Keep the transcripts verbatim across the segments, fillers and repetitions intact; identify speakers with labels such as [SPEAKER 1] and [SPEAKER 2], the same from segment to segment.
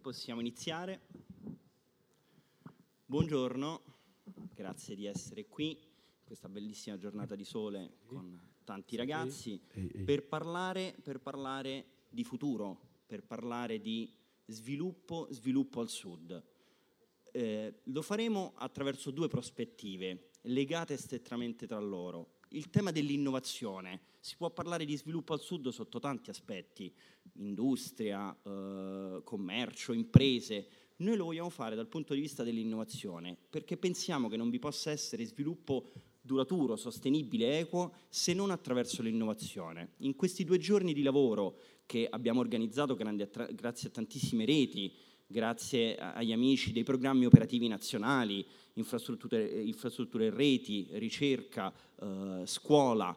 [SPEAKER 1] Possiamo iniziare. Buongiorno, grazie di essere qui in questa bellissima giornata di sole con tanti ragazzi per parlare, per parlare di futuro, per parlare di sviluppo, sviluppo al sud. Eh, lo faremo attraverso due prospettive legate strettamente tra loro. Il tema dell'innovazione. Si può parlare di sviluppo al sud sotto tanti aspetti, industria, eh, commercio, imprese. Noi lo vogliamo fare dal punto di vista dell'innovazione, perché pensiamo che non vi possa essere sviluppo duraturo, sostenibile, equo, se non attraverso l'innovazione. In questi due giorni di lavoro che abbiamo organizzato grazie a tantissime reti, grazie agli amici dei programmi operativi nazionali, infrastrutture, infrastrutture reti, ricerca, eh, scuola,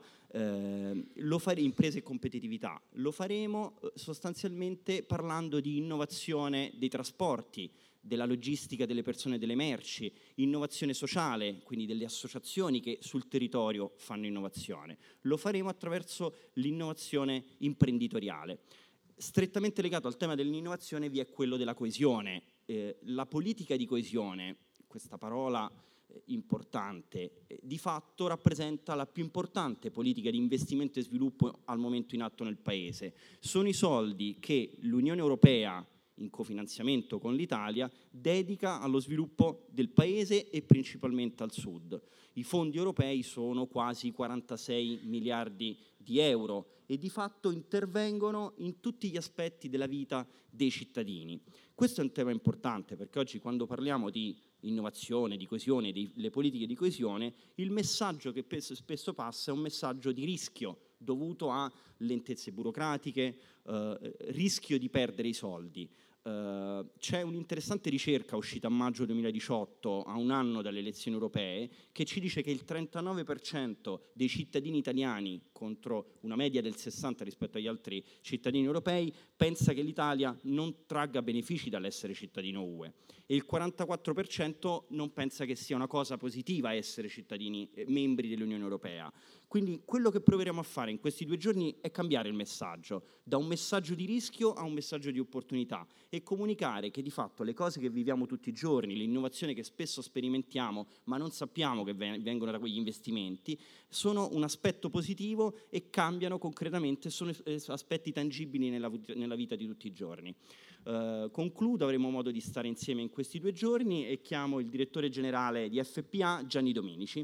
[SPEAKER 1] eh, lo fare, imprese e competitività. Lo faremo eh, sostanzialmente parlando di innovazione dei trasporti, della logistica delle persone e delle merci, innovazione sociale, quindi delle associazioni che sul territorio fanno innovazione. Lo faremo attraverso l'innovazione imprenditoriale. Strettamente legato al tema dell'innovazione vi è quello della coesione. Eh, la politica di coesione, questa parola eh, importante, eh, di fatto rappresenta la più importante politica di investimento e sviluppo al momento in atto nel Paese. Sono i soldi che l'Unione Europea, in cofinanziamento con l'Italia, dedica allo sviluppo del Paese e principalmente al Sud. I fondi europei sono quasi quarantasei miliardi di euro e di fatto intervengono in tutti gli aspetti della vita dei cittadini. Questo è un tema importante perché oggi quando parliamo di innovazione, di coesione, delle politiche di coesione, il messaggio che spesso passa è un messaggio di rischio dovuto a lentezze burocratiche, eh, rischio di perdere i soldi. Uh, c'è un'interessante ricerca uscita a maggio duemiladiciotto, a un anno dalle elezioni europee, che ci dice che il trentanove per cento dei cittadini italiani, contro una media del sessanta per cento rispetto agli altri cittadini europei, pensa che l'Italia non tragga benefici dall'essere cittadino U E e il quarantaquattro per cento non pensa che sia una cosa positiva essere cittadini eh, membri dell'Unione Europea. Quindi quello che proveremo a fare in questi due giorni è cambiare il messaggio, da un messaggio di rischio a un messaggio di opportunità e comunicare che di fatto le cose che viviamo tutti i giorni, l'innovazione che spesso sperimentiamo ma non sappiamo che vengono da quegli investimenti, sono un aspetto positivo e cambiano concretamente, sono aspetti tangibili nella, nella vita di tutti i giorni. Uh, concludo, avremo modo di stare insieme in questi due giorni e chiamo il direttore generale di F P A, Gianni Dominici.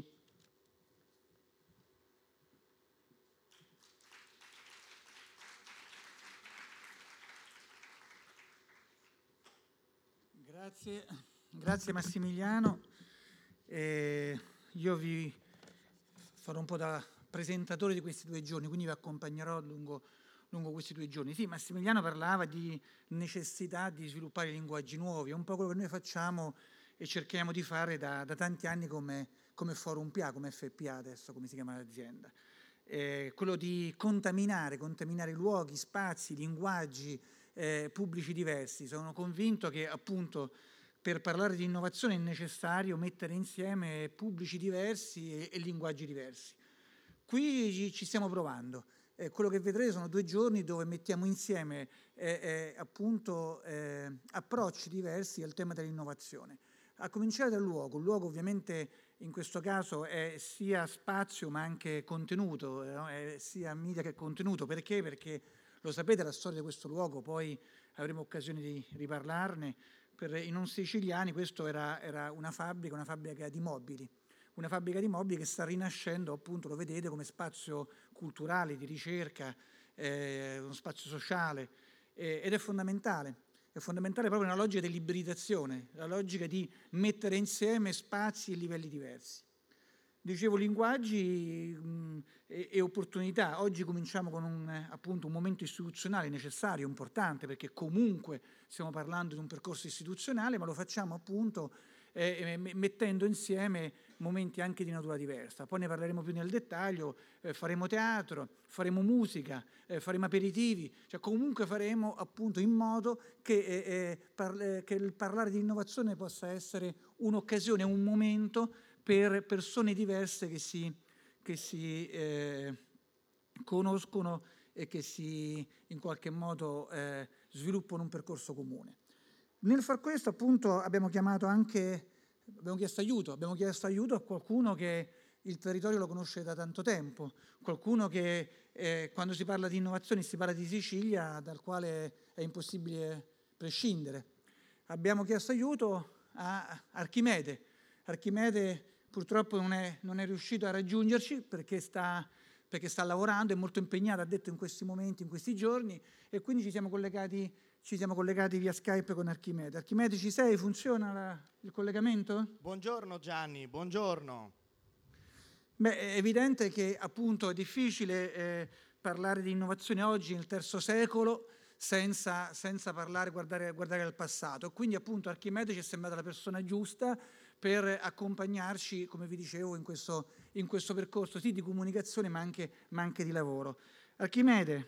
[SPEAKER 2] Grazie, grazie Massimiliano. Eh, io vi farò un po' da presentatore di questi due giorni, quindi vi accompagnerò lungo, lungo questi due giorni. Sì, Massimiliano parlava di necessità di sviluppare linguaggi nuovi, è un po' quello che noi facciamo e cerchiamo di fare da, da tanti anni come, come Forum P A, come F P A adesso, come si chiama l'azienda. Eh, quello di contaminare, contaminare luoghi, spazi, linguaggi, Eh, pubblici diversi. Sono convinto che appunto per parlare di innovazione è necessario mettere insieme pubblici diversi e, e linguaggi diversi. Qui ci, ci stiamo provando. Eh, quello che vedrete sono due giorni dove mettiamo insieme eh, eh, appunto eh, approcci diversi al tema dell'innovazione. A cominciare dal luogo. Il luogo ovviamente in questo caso è sia spazio ma anche contenuto, eh, è sia media che contenuto. Perché? Perché lo sapete la storia di questo luogo, poi avremo occasione di riparlarne. Per i non siciliani questo era, era una fabbrica, una fabbrica di mobili, una fabbrica di mobili che sta rinascendo, appunto lo vedete, come spazio culturale, di ricerca, eh, uno spazio sociale, eh, ed è fondamentale. È fondamentale proprio nella logica dell'ibridazione, la logica di mettere insieme spazi e livelli diversi. Dicevo linguaggi mh, e, e opportunità. Oggi cominciamo con un, appunto, un momento istituzionale necessario, importante, perché comunque stiamo parlando di un percorso istituzionale, ma lo facciamo appunto eh, mettendo insieme momenti anche di natura diversa. Poi ne parleremo più nel dettaglio, eh, faremo teatro, faremo musica, eh, faremo aperitivi, cioè comunque faremo appunto in modo che, eh, par- che il parlare di innovazione possa essere un'occasione, un momento per persone diverse che si, che si eh, conoscono e che si in qualche modo eh, sviluppano un percorso comune. Nel far questo, appunto, abbiamo chiamato anche, abbiamo chiesto aiuto, abbiamo chiesto aiuto a qualcuno che il territorio lo conosce da tanto tempo, qualcuno che eh, quando si parla di innovazione si parla di Sicilia, dal quale è impossibile prescindere. Abbiamo chiesto aiuto a Archimede. Archimede purtroppo non è, non è riuscito a raggiungerci perché sta, perché sta lavorando, è molto impegnato, ha detto in questi momenti, in questi giorni, e quindi ci siamo collegati, ci siamo collegati via Skype con Archimede. Archimede, ci sei? Funziona la, il collegamento?
[SPEAKER 3] Buongiorno Gianni, buongiorno.
[SPEAKER 2] Beh, è evidente che appunto è difficile eh, parlare di innovazione oggi nel terzo secolo senza, senza parlare, guardare, guardare al passato. Quindi appunto Archimede ci è sembrata la persona giusta per accompagnarci, come vi dicevo, in questo, in questo percorso sì di comunicazione ma anche, ma anche di lavoro. Archimede,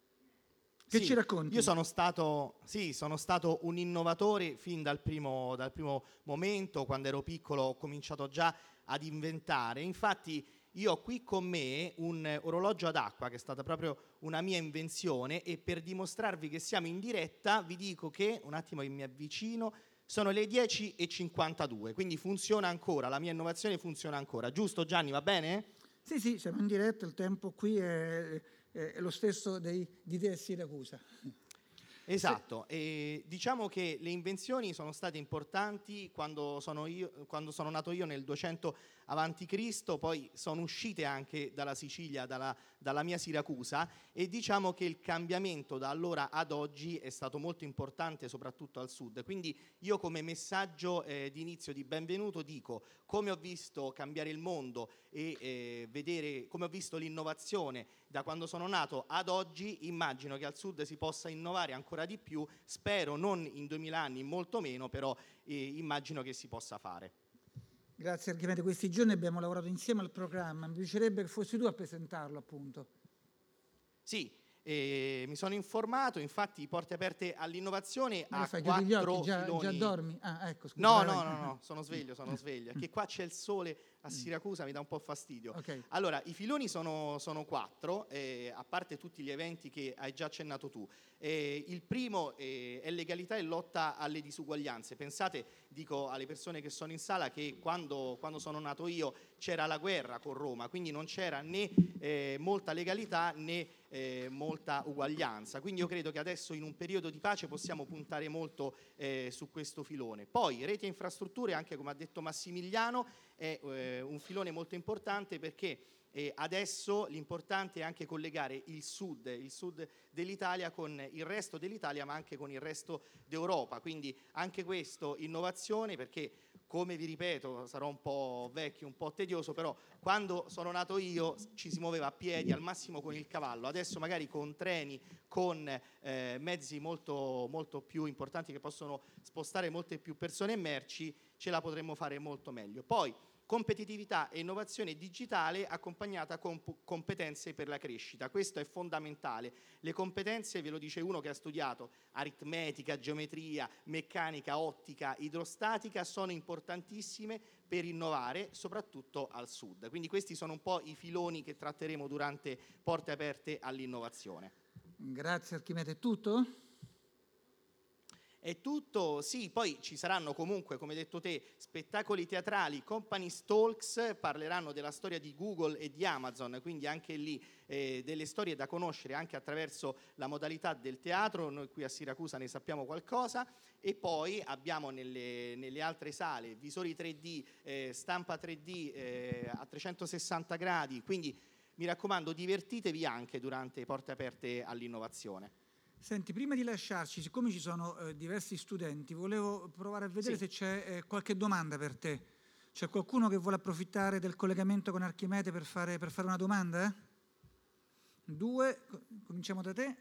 [SPEAKER 2] che
[SPEAKER 3] sì,
[SPEAKER 2] ci racconti?
[SPEAKER 3] Io sono stato, sì, sono stato un innovatore fin dal primo, dal primo momento. Quando ero piccolo ho cominciato già ad inventare. Infatti io ho qui con me un orologio ad acqua che è stata proprio una mia invenzione, e per dimostrarvi che siamo in diretta vi dico che, un attimo che mi avvicino, sono le dieci e cinquantadue, quindi funziona ancora, la mia innovazione funziona ancora. Giusto Gianni, va bene?
[SPEAKER 2] Sì, sì, siamo in diretta, il tempo qui è, è lo stesso dei, di te a Siracusa.
[SPEAKER 3] Esatto, e diciamo che le invenzioni sono state importanti quando sono, io, quando sono nato io nel duecento avanti Cristo, poi sono uscite anche dalla Sicilia, dalla, dalla mia Siracusa, e diciamo che il cambiamento da allora ad oggi è stato molto importante soprattutto al sud. Quindi io come messaggio eh, di inizio di benvenuto dico: come ho visto cambiare il mondo e eh, vedere come ho visto l'innovazione da quando sono nato ad oggi, immagino che al sud si possa innovare ancora di più. Spero non in duemila anni, molto meno, però eh, immagino che si possa fare.
[SPEAKER 2] Grazie Archimede, questi giorni abbiamo lavorato insieme al programma, mi piacerebbe che fossi tu a presentarlo, appunto.
[SPEAKER 3] Sì, eh, mi sono informato, infatti Porte Aperte all'Innovazione
[SPEAKER 2] Ma
[SPEAKER 3] ha
[SPEAKER 2] fai,
[SPEAKER 3] quattro
[SPEAKER 2] chiudi gli occhi, già,
[SPEAKER 3] filoni.
[SPEAKER 2] già dormi? Ah, ecco, scusa.
[SPEAKER 3] No,
[SPEAKER 2] vai,
[SPEAKER 3] no,
[SPEAKER 2] vai.
[SPEAKER 3] no, no, sono sveglio, sono sveglio, è che qua c'è il sole a Siracusa, mi dà un po' fastidio.
[SPEAKER 2] Okay.
[SPEAKER 3] Allora, i filoni sono, sono quattro, eh, a parte tutti gli eventi che hai già accennato tu. Eh, il primo eh, è legalità e lotta alle disuguaglianze. Pensate, dico alle persone che sono in sala, che quando, quando sono nato io c'era la guerra con Roma, quindi non c'era né eh, molta legalità né eh, molta uguaglianza. Quindi io credo che adesso in un periodo di pace possiamo puntare molto eh, su questo filone. Poi reti e infrastrutture, anche come ha detto Massimiliano, è eh, un filone molto importante, perché eh, adesso l'importante è anche collegare il sud, il sud dell'Italia con il resto dell'Italia, ma anche con il resto d'Europa. Quindi anche questo innovazione, perché come vi ripeto, sarò un po' vecchio, un po' tedioso, però quando sono nato io ci si muoveva a piedi, al massimo con il cavallo. Adesso magari con treni, con eh, mezzi molto, molto più importanti che possono spostare molte più persone e merci, ce la potremmo fare molto meglio. Poi competitività e innovazione digitale accompagnata con competenze per la crescita. Questo è fondamentale. Le competenze, ve lo dice uno che ha studiato aritmetica, geometria, meccanica, ottica, idrostatica, sono importantissime per innovare, soprattutto al sud. Quindi questi sono un po' i filoni che tratteremo durante Porte Aperte all'Innovazione.
[SPEAKER 2] Grazie Archimede, è tutto?
[SPEAKER 3] È tutto, sì, poi ci saranno comunque, come hai detto te, spettacoli teatrali, company talks, parleranno della storia di Google e di Amazon, quindi anche lì eh, delle storie da conoscere anche attraverso la modalità del teatro. Noi qui a Siracusa ne sappiamo qualcosa. E poi abbiamo nelle, nelle altre sale visori tre D, eh, stampa tre D eh, a trecentosessanta gradi, quindi mi raccomando, divertitevi anche durante Porte Aperte all'Innovazione.
[SPEAKER 2] Senti, prima di lasciarci, siccome ci sono eh, diversi studenti, volevo provare a vedere
[SPEAKER 3] Sì.
[SPEAKER 2] se c'è eh, qualche domanda per te. C'è qualcuno che vuole approfittare del collegamento con Archimede per fare, per fare una domanda? Due, cominciamo da te.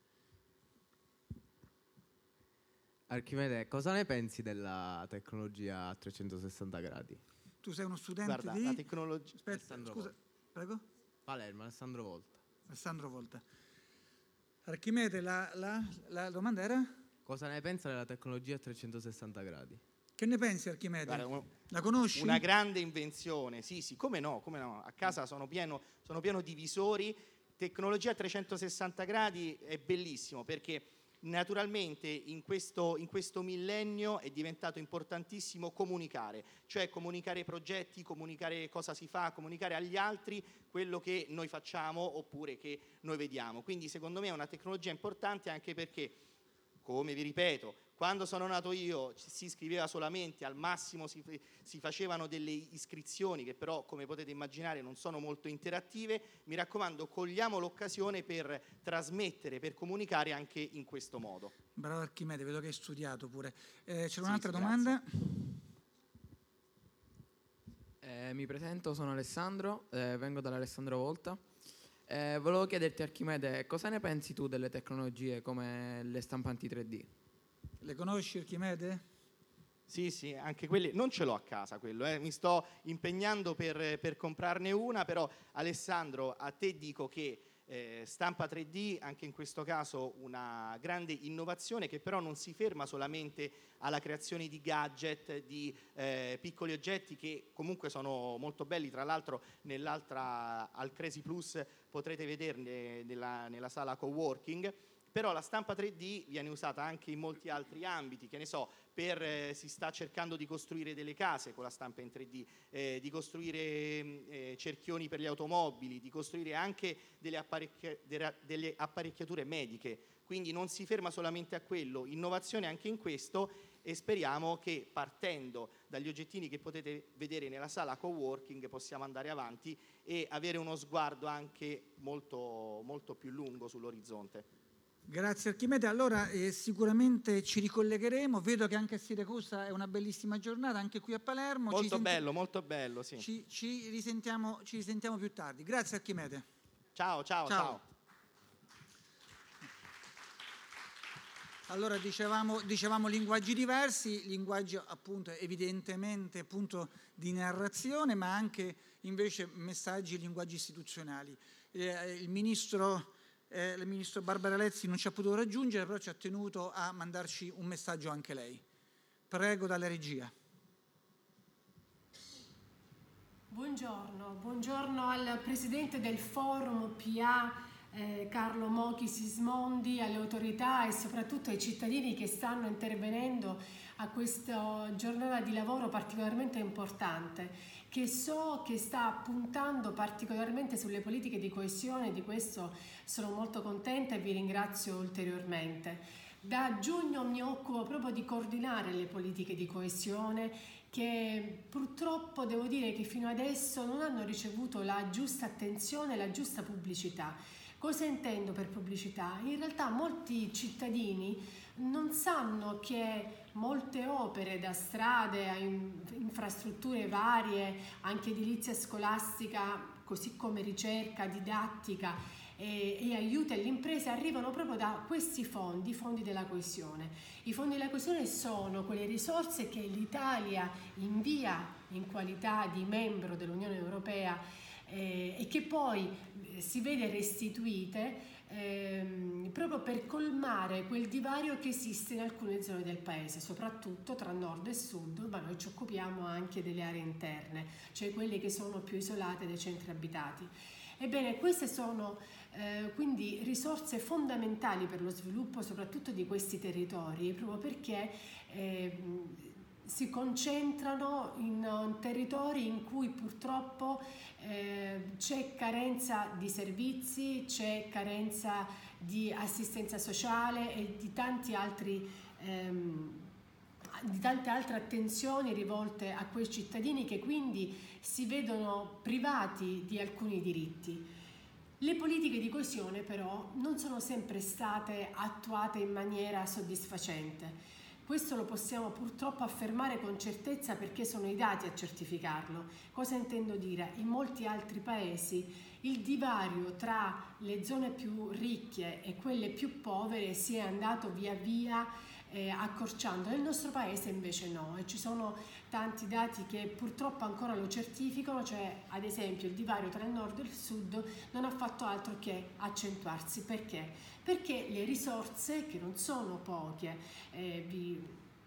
[SPEAKER 4] Archimede, cosa ne pensi della tecnologia a trecentosessanta gradi?
[SPEAKER 2] Tu sei uno studente
[SPEAKER 3] Guarda,
[SPEAKER 2] di...
[SPEAKER 3] la tecnologia...
[SPEAKER 2] Aspetta,
[SPEAKER 4] Alessandro
[SPEAKER 2] scusa,
[SPEAKER 4] Volta.
[SPEAKER 2] prego?
[SPEAKER 4] Palermo, Alessandro Volta.
[SPEAKER 2] Alessandro Volta. Archimede, la, la, la domanda era?
[SPEAKER 4] Cosa ne pensa della tecnologia a trecentosessanta gradi?
[SPEAKER 2] Che ne pensi Archimede?
[SPEAKER 3] Guarda, un-
[SPEAKER 2] La conosci?
[SPEAKER 3] Una grande invenzione, sì, sì, come no, come no. A casa sono pieno, sono pieno di visori. Tecnologia a trecentosessanta gradi è bellissimo, perché Naturalmente in questo, in questo millennio è diventato importantissimo comunicare, cioè comunicare i progetti, comunicare cosa si fa, comunicare agli altri quello che noi facciamo oppure che noi vediamo. Quindi secondo me è una tecnologia importante, anche perché, come vi ripeto, quando sono nato io si iscriveva solamente, al massimo si, si facevano delle iscrizioni che però, come potete immaginare, non sono molto interattive. Mi raccomando, cogliamo l'occasione per trasmettere, per comunicare anche in questo modo.
[SPEAKER 2] Bravo Archimede, vedo che hai studiato pure. Eh, c'è
[SPEAKER 3] Sì,
[SPEAKER 2] un'altra
[SPEAKER 3] sì,
[SPEAKER 2] domanda?
[SPEAKER 5] Eh, mi presento, sono Alessandro, eh, vengo dall'Alessandro Volta. Eh, volevo chiederti, Archimede, cosa ne pensi tu delle tecnologie come le stampanti tre D?
[SPEAKER 2] Le conosci, Archimede?
[SPEAKER 3] Sì, sì, anche quelle, non ce l'ho a casa quello, eh. Mi sto impegnando per, per comprarne una, però Alessandro, a te dico che eh, stampa tre D, anche in questo caso una grande innovazione che però non si ferma solamente alla creazione di gadget, di eh, piccoli oggetti che comunque sono molto belli. Tra l'altro nell'altra, al Crazy Plus, potrete vederne nella, nella sala coworking. Però la stampa tre D viene usata anche in molti altri ambiti, che ne so, per, eh, si sta cercando di costruire delle case con la stampa in tre D, eh, di costruire eh, cerchioni per le automobili, di costruire anche delle, apparecchia, delle apparecchiature mediche. Quindi non si ferma solamente a quello, innovazione anche in questo, e speriamo che partendo dagli oggettini che potete vedere nella sala coworking possiamo andare avanti e avere uno sguardo anche molto, molto più lungo sull'orizzonte.
[SPEAKER 2] Grazie Archimede, allora eh, sicuramente ci ricollegheremo, vedo che anche a Siracusa è una bellissima giornata, anche qui a Palermo.
[SPEAKER 3] Molto
[SPEAKER 2] ci senti-
[SPEAKER 3] bello, molto bello, sì.
[SPEAKER 2] Ci, ci, risentiamo, ci risentiamo più tardi. Grazie Archimede.
[SPEAKER 3] Ciao, ciao,
[SPEAKER 2] Ciao.
[SPEAKER 3] ciao.
[SPEAKER 2] Allora dicevamo, dicevamo linguaggi diversi, linguaggi appunto evidentemente appunto di narrazione, ma anche invece messaggi e linguaggi istituzionali. Eh, il ministro... Eh, il ministro Barbara Lezzi non ci ha potuto raggiungere, però ci ha tenuto a mandarci un messaggio anche lei. Prego dalla regia.
[SPEAKER 6] Buongiorno, buongiorno al presidente del forum P A, eh, Carlo Mochi Sismondi, alle autorità e soprattutto ai cittadini che stanno intervenendo a questa giornata di lavoro particolarmente importante, che so che sta puntando particolarmente sulle politiche di coesione. Di questo sono molto contenta e vi ringrazio ulteriormente. Da giugno mi occupo proprio di coordinare le politiche di coesione, che purtroppo devo dire che fino adesso non hanno ricevuto la giusta attenzione e la giusta pubblicità. Cosa intendo per pubblicità? In realtà molti cittadini non sanno che molte opere, da strade a infrastrutture varie, anche edilizia scolastica, così come ricerca, didattica e, e aiuti alle imprese, arrivano proprio da questi fondi, i fondi della coesione. I fondi della coesione sono quelle risorse che l'Italia invia in qualità di membro dell'Unione Europea eh, e che poi eh, si vede restituite Ehm, proprio per colmare quel divario che esiste in alcune zone del paese, soprattutto tra nord e sud, ma noi ci occupiamo anche delle aree interne, cioè quelle che sono più isolate dai centri abitati. Ebbene, queste sono eh, quindi risorse fondamentali per lo sviluppo soprattutto di questi territori, proprio perché eh, si concentrano in uh, territori in cui purtroppo eh, c'è carenza di servizi, c'è carenza di assistenza sociale e di tanti altri ehm, di tante altre attenzioni rivolte a quei cittadini che quindi si vedono privati di alcuni diritti. Le politiche di coesione però non sono sempre state attuate in maniera soddisfacente. Questo lo possiamo purtroppo affermare con certezza perché sono i dati a certificarlo. Cosa intendo dire? In molti altri paesi il divario tra le zone più ricche e quelle più povere si è andato via via eh, accorciando. Nel nostro paese invece no, e ci sono tanti dati che purtroppo ancora lo certificano, cioè ad esempio il divario tra il nord e il sud non ha fatto altro che accentuarsi. Perché? Perché le risorse, che non sono poche, eh, vi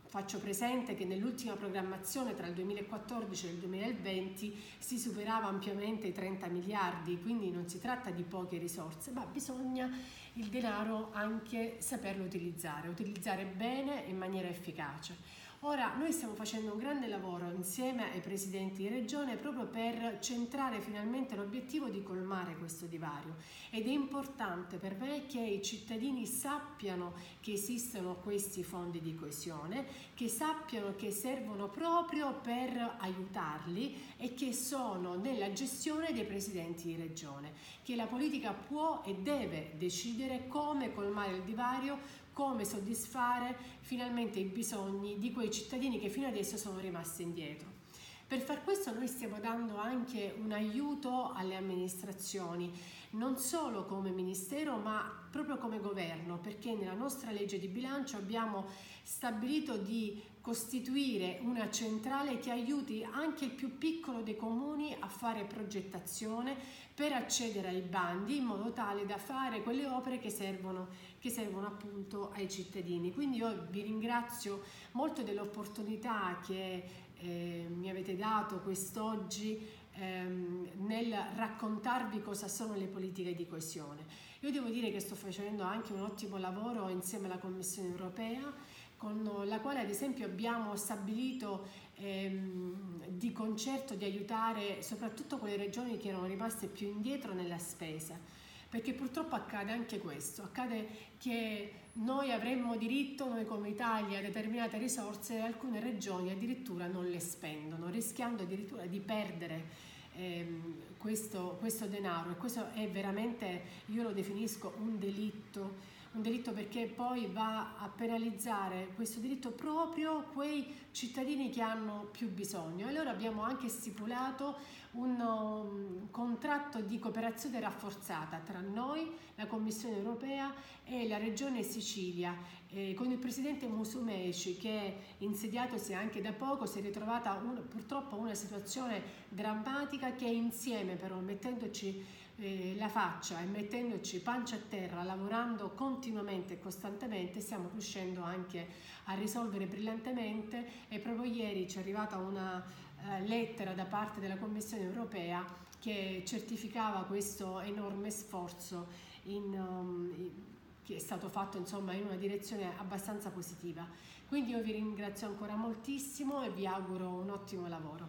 [SPEAKER 6] faccio presente che nell'ultima programmazione tra il duemilaquattordici e il duemilaventi si superava ampiamente i trenta miliardi, quindi non si tratta di poche risorse, ma bisogna il denaro anche saperlo utilizzare, utilizzare bene e in maniera efficace. Ora, noi stiamo facendo un grande lavoro insieme ai presidenti di regione proprio per centrare finalmente l'obiettivo di colmare questo divario, ed è importante per me che i cittadini sappiano che esistono questi fondi di coesione, che sappiano che servono proprio per aiutarli e che sono nella gestione dei presidenti di regione, che la politica può e deve decidere come colmare il divario, come soddisfare finalmente i bisogni di quei cittadini che fino adesso sono rimasti indietro. Per far questo noi stiamo dando anche un aiuto alle amministrazioni, non solo come Ministero ma proprio come Governo, perché nella nostra legge di bilancio abbiamo stabilito di costituire una centrale che aiuti anche il più piccolo dei comuni a fare progettazione per accedere ai bandi in modo tale da fare quelle opere che servono, che servono appunto ai cittadini. Quindi io vi ringrazio molto dell'opportunità che eh, mi avete dato quest'oggi ehm, nel raccontarvi cosa sono le politiche di coesione. Io devo dire che sto facendo anche un ottimo lavoro insieme alla Commissione europea, con la quale ad esempio abbiamo stabilito ehm, di concerto di aiutare soprattutto quelle regioni che erano rimaste più indietro nella spesa, perché purtroppo accade anche questo, accade che noi avremmo diritto, noi come Italia, a determinate risorse e alcune regioni addirittura non le spendono, rischiando addirittura di perdere ehm, questo, questo denaro, e questo è veramente, io lo definisco un delitto. Un delitto perché poi va a penalizzare questo diritto proprio quei cittadini che hanno più bisogno. E allora abbiamo anche stipulato un um, contratto di cooperazione rafforzata tra noi, la Commissione europea e la Regione Sicilia, eh, con il presidente Musumeci, che insediatosi anche da poco si è ritrovata un, purtroppo una situazione drammatica, che insieme però mettendoci la faccia e mettendoci pancia a terra, lavorando continuamente e costantemente, stiamo riuscendo anche a risolvere brillantemente. E proprio ieri ci è arrivata una uh, lettera da parte della Commissione europea che certificava questo enorme sforzo in, um, in, che è stato fatto insomma in una direzione abbastanza positiva. Quindi io vi ringrazio ancora moltissimo e vi auguro un ottimo lavoro.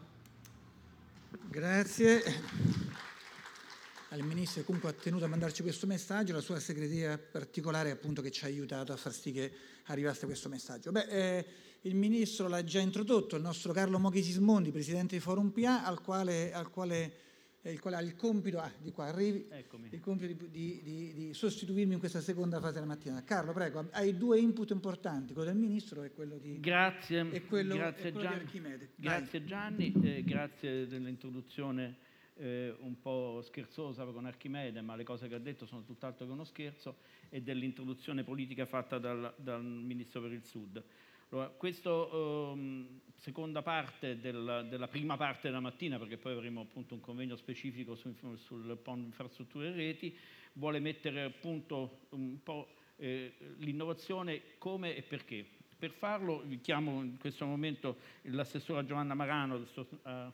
[SPEAKER 2] Grazie al Ministro, che comunque ha tenuto a mandarci questo messaggio, la sua segreteria particolare appunto che ci ha aiutato a far sì che arrivasse questo messaggio. Beh, eh, il Ministro l'ha già introdotto, il nostro Carlo Mochi Sismondi, Presidente di Forum P A, al quale, al quale, eh, il quale ha il compito, ah, di qua arrivi, il compito di, di, di sostituirmi in questa seconda fase della mattina. Carlo, prego, hai due input importanti, quello del Ministro e quello di,
[SPEAKER 7] grazie,
[SPEAKER 2] e quello,
[SPEAKER 7] grazie
[SPEAKER 2] e quello
[SPEAKER 7] Gianni,
[SPEAKER 2] di Archimede.
[SPEAKER 7] Grazie Gianni, eh, grazie dell'introduzione Eh, un po' scherzosa con Archimede, ma le cose che ha detto sono tutt'altro che uno scherzo, e dell'introduzione politica fatta dal, dal Ministro per il Sud. Allora, questa ehm, seconda parte del, della prima parte della mattina, perché poi avremo appunto un convegno specifico su, sul P O N infrastrutture e reti, vuole mettere appunto un po' eh, l'innovazione come e perché. Per farlo vi chiamo in questo momento l'assessora Giovanna Marano a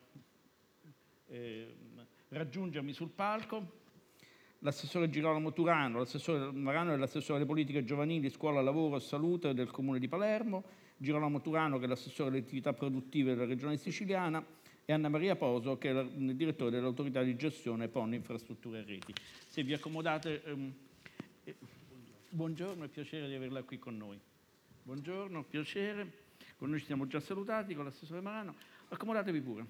[SPEAKER 7] eh, raggiungermi sul palco, l'assessore Girolamo Turano, l'assessore Marano è l'assessore alle politiche giovanili, scuola, lavoro e salute del Comune di Palermo, Girolamo Turano che è l'assessore alle attività produttive della Regione Siciliana, e Anna Maria Poso che è il direttore dell'autorità di gestione P O N infrastrutture e reti. Se vi accomodate, ehm, eh, buongiorno, è piacere di averla qui con noi. Buongiorno, piacere, con noi ci siamo già salutati con l'assessore Marano, accomodatevi pure.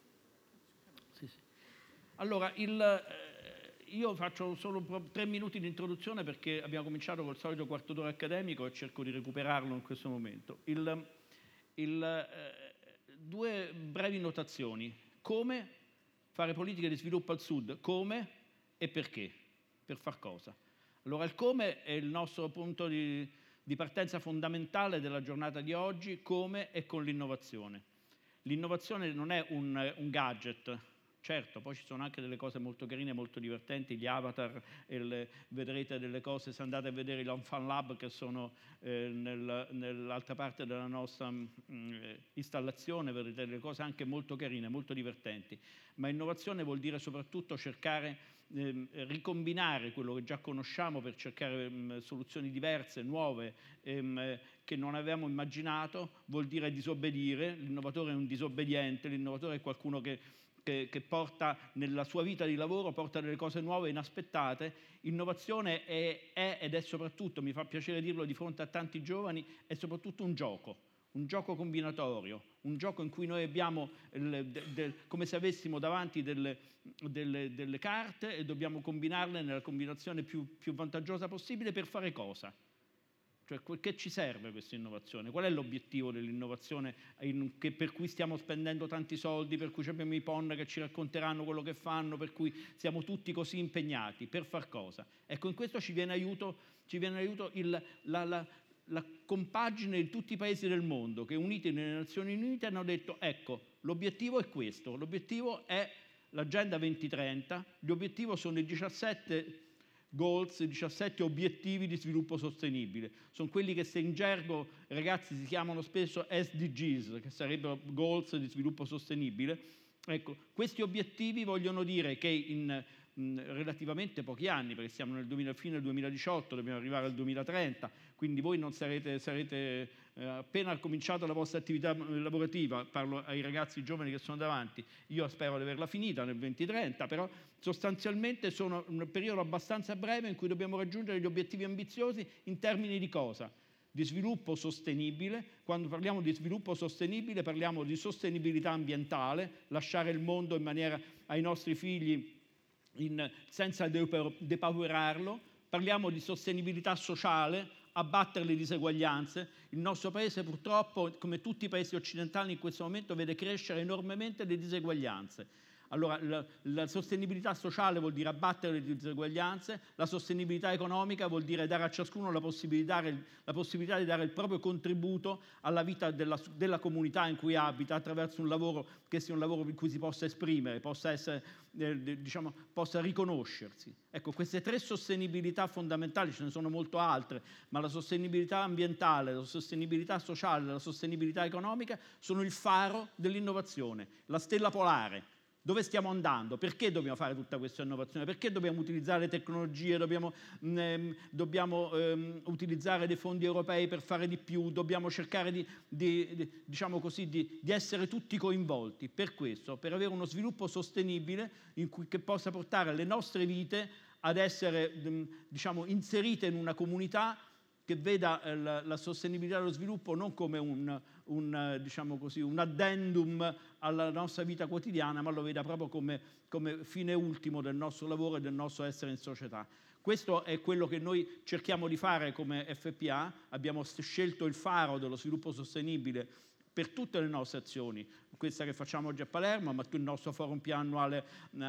[SPEAKER 7] Sì, sì. Allora, il, eh, io faccio solo tre minuti di introduzione perché abbiamo cominciato col solito quarto d'ora accademico e cerco di recuperarlo in questo momento. Il, il, eh, due brevi notazioni. Come fare politiche di sviluppo al Sud? Come e perché? Per far cosa? Allora, il come è il nostro punto di, di partenza fondamentale della giornata di oggi, come e con l'innovazione. L'innovazione non è un, un gadget, Certo, poi ci sono anche delle cose molto carine, molto divertenti, gli avatar, e le, vedrete delle cose, se andate a vedere i Fan Lab che sono eh, nel, nell'altra parte della nostra mh, installazione, vedrete delle cose anche molto carine, molto divertenti. Ma innovazione vuol dire soprattutto cercare, eh, ricombinare quello che già conosciamo per cercare mh, soluzioni diverse, nuove, ehm, che non avevamo immaginato, vuol dire disobbedire. L'innovatore è un disobbediente, l'innovatore è qualcuno che Che, che porta nella sua vita di lavoro, porta delle cose nuove, inaspettate. Innovazione è, è ed è soprattutto, mi fa piacere dirlo di fronte a tanti giovani, è soprattutto un gioco, un gioco combinatorio, un gioco in cui noi abbiamo il, de, de, come se avessimo davanti delle, delle, delle carte e dobbiamo combinarle nella combinazione più, più vantaggiosa possibile per fare cosa? Cioè, che ci serve questa innovazione? Qual è l'obiettivo dell'innovazione in, che, per cui stiamo spendendo tanti soldi, per cui abbiamo i P O N che ci racconteranno quello che fanno, per cui siamo tutti così impegnati? Per far cosa? Ecco, in questo ci viene aiuto, ci viene aiuto il, la, la, la compagine di tutti i paesi del mondo che, uniti nelle Nazioni Unite, hanno detto: ecco, l'obiettivo è questo, l'obiettivo è l'Agenda duemilatrenta, gli obiettivi sono i diciassette goals, diciassette obiettivi di sviluppo sostenibile. Sono quelli che, se in gergo ragazzi si chiamano spesso S D Gs, che sarebbero goals di sviluppo sostenibile. Ecco, questi obiettivi vogliono dire che in mh, relativamente pochi anni, perché siamo nel duemila, fine del duemiladiciotto, dobbiamo arrivare al duemilatrenta, quindi voi non sarete, sarete eh, appena cominciato la vostra attività lavorativa, parlo ai ragazzi giovani che sono davanti, io spero di averla finita nel duemilatrenta, però sostanzialmente sono un periodo abbastanza breve in cui dobbiamo raggiungere gli obiettivi ambiziosi in termini di cosa? Di sviluppo sostenibile. Quando parliamo di sviluppo sostenibile parliamo di sostenibilità ambientale, lasciare il mondo in maniera ai nostri figli in, senza depauperarlo. Parliamo di sostenibilità sociale, abbattere le diseguaglianze. Il nostro paese purtroppo, come tutti i paesi occidentali in questo momento, vede crescere enormemente le diseguaglianze. Allora, la, la sostenibilità sociale vuol dire abbattere le diseguaglianze, la sostenibilità economica vuol dire dare a ciascuno la possibilità, la possibilità di dare il proprio contributo alla vita della, della comunità in cui abita, attraverso un lavoro che sia un lavoro in cui si possa esprimere, possa essere, eh, diciamo, possa riconoscersi. Ecco, queste tre sostenibilità fondamentali, ce ne sono molto altre, ma la sostenibilità ambientale, la sostenibilità sociale, la sostenibilità economica sono il faro dell'innovazione, la stella polare. Dove stiamo andando? Perché dobbiamo fare tutta questa innovazione? Perché dobbiamo utilizzare le tecnologie? Dobbiamo, ehm, dobbiamo ehm, utilizzare dei fondi europei per fare di più? Dobbiamo cercare di, di, di, diciamo così, di, di essere tutti coinvolti. Per questo, per avere uno sviluppo sostenibile in cui, che possa portare le nostre vite ad essere, diciamo, inserite in una comunità che veda eh, la, la sostenibilità dello sviluppo non come un, un, diciamo così, un addendum alla nostra vita quotidiana, ma lo veda proprio come, come fine ultimo del nostro lavoro e del nostro essere in società. Questo è quello che noi cerchiamo di fare come F P A. Abbiamo scelto il faro dello sviluppo sostenibile per tutte le nostre azioni, questa che facciamo oggi a Palermo, ma il nostro forum P I A annuale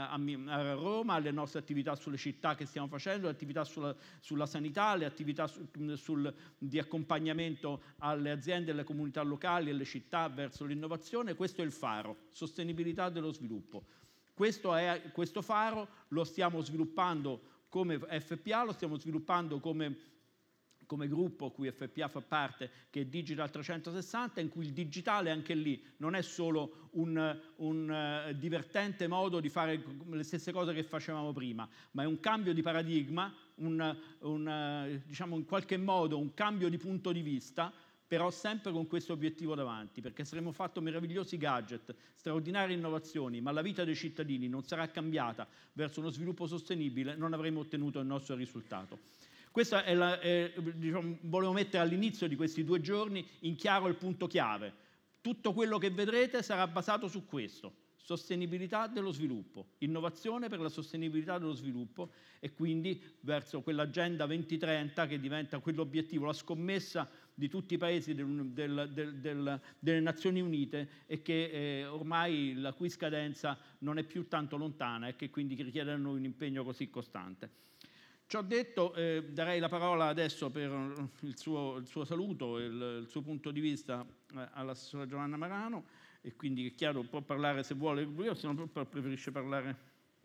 [SPEAKER 7] a Roma, le nostre attività sulle città che stiamo facendo, le attività sulla, sulla sanità, le attività su, sul, di accompagnamento alle aziende, alle comunità locali, alle città verso l'innovazione. Questo è il faro, sostenibilità dello sviluppo. Questo, è, questo faro lo stiamo sviluppando come F P A, lo stiamo sviluppando come come gruppo cui F P A fa parte, che è Digital trecentosessanta, in cui il digitale anche lì non è solo un, un uh, divertente modo di fare le stesse cose che facevamo prima, ma è un cambio di paradigma, un, un, uh, diciamo in qualche modo un cambio di punto di vista, però sempre con questo obiettivo davanti, perché se avremo fatto meravigliosi gadget, straordinarie innovazioni, ma la vita dei cittadini non sarà cambiata verso uno sviluppo sostenibile, non avremo ottenuto il nostro risultato. Questo è la, è, diciamo, volevo mettere all'inizio di questi due giorni in chiaro il punto chiave. Tutto quello che vedrete sarà basato su questo: sostenibilità dello sviluppo, innovazione per la sostenibilità dello sviluppo, e quindi verso quell'agenda duemilatrenta che diventa quell'obiettivo, la scommessa di tutti i paesi del, del, del, del, delle Nazioni Unite, e che eh, ormai la cui scadenza non è più tanto lontana e che quindi richiede da noi un impegno così costante. Ciò detto, eh, darei la parola adesso per il suo, il suo saluto e il, il suo punto di vista eh, all'assessora Giovanna Marano, e quindi è chiaro, può parlare se vuole lui o se no preferisce parlare.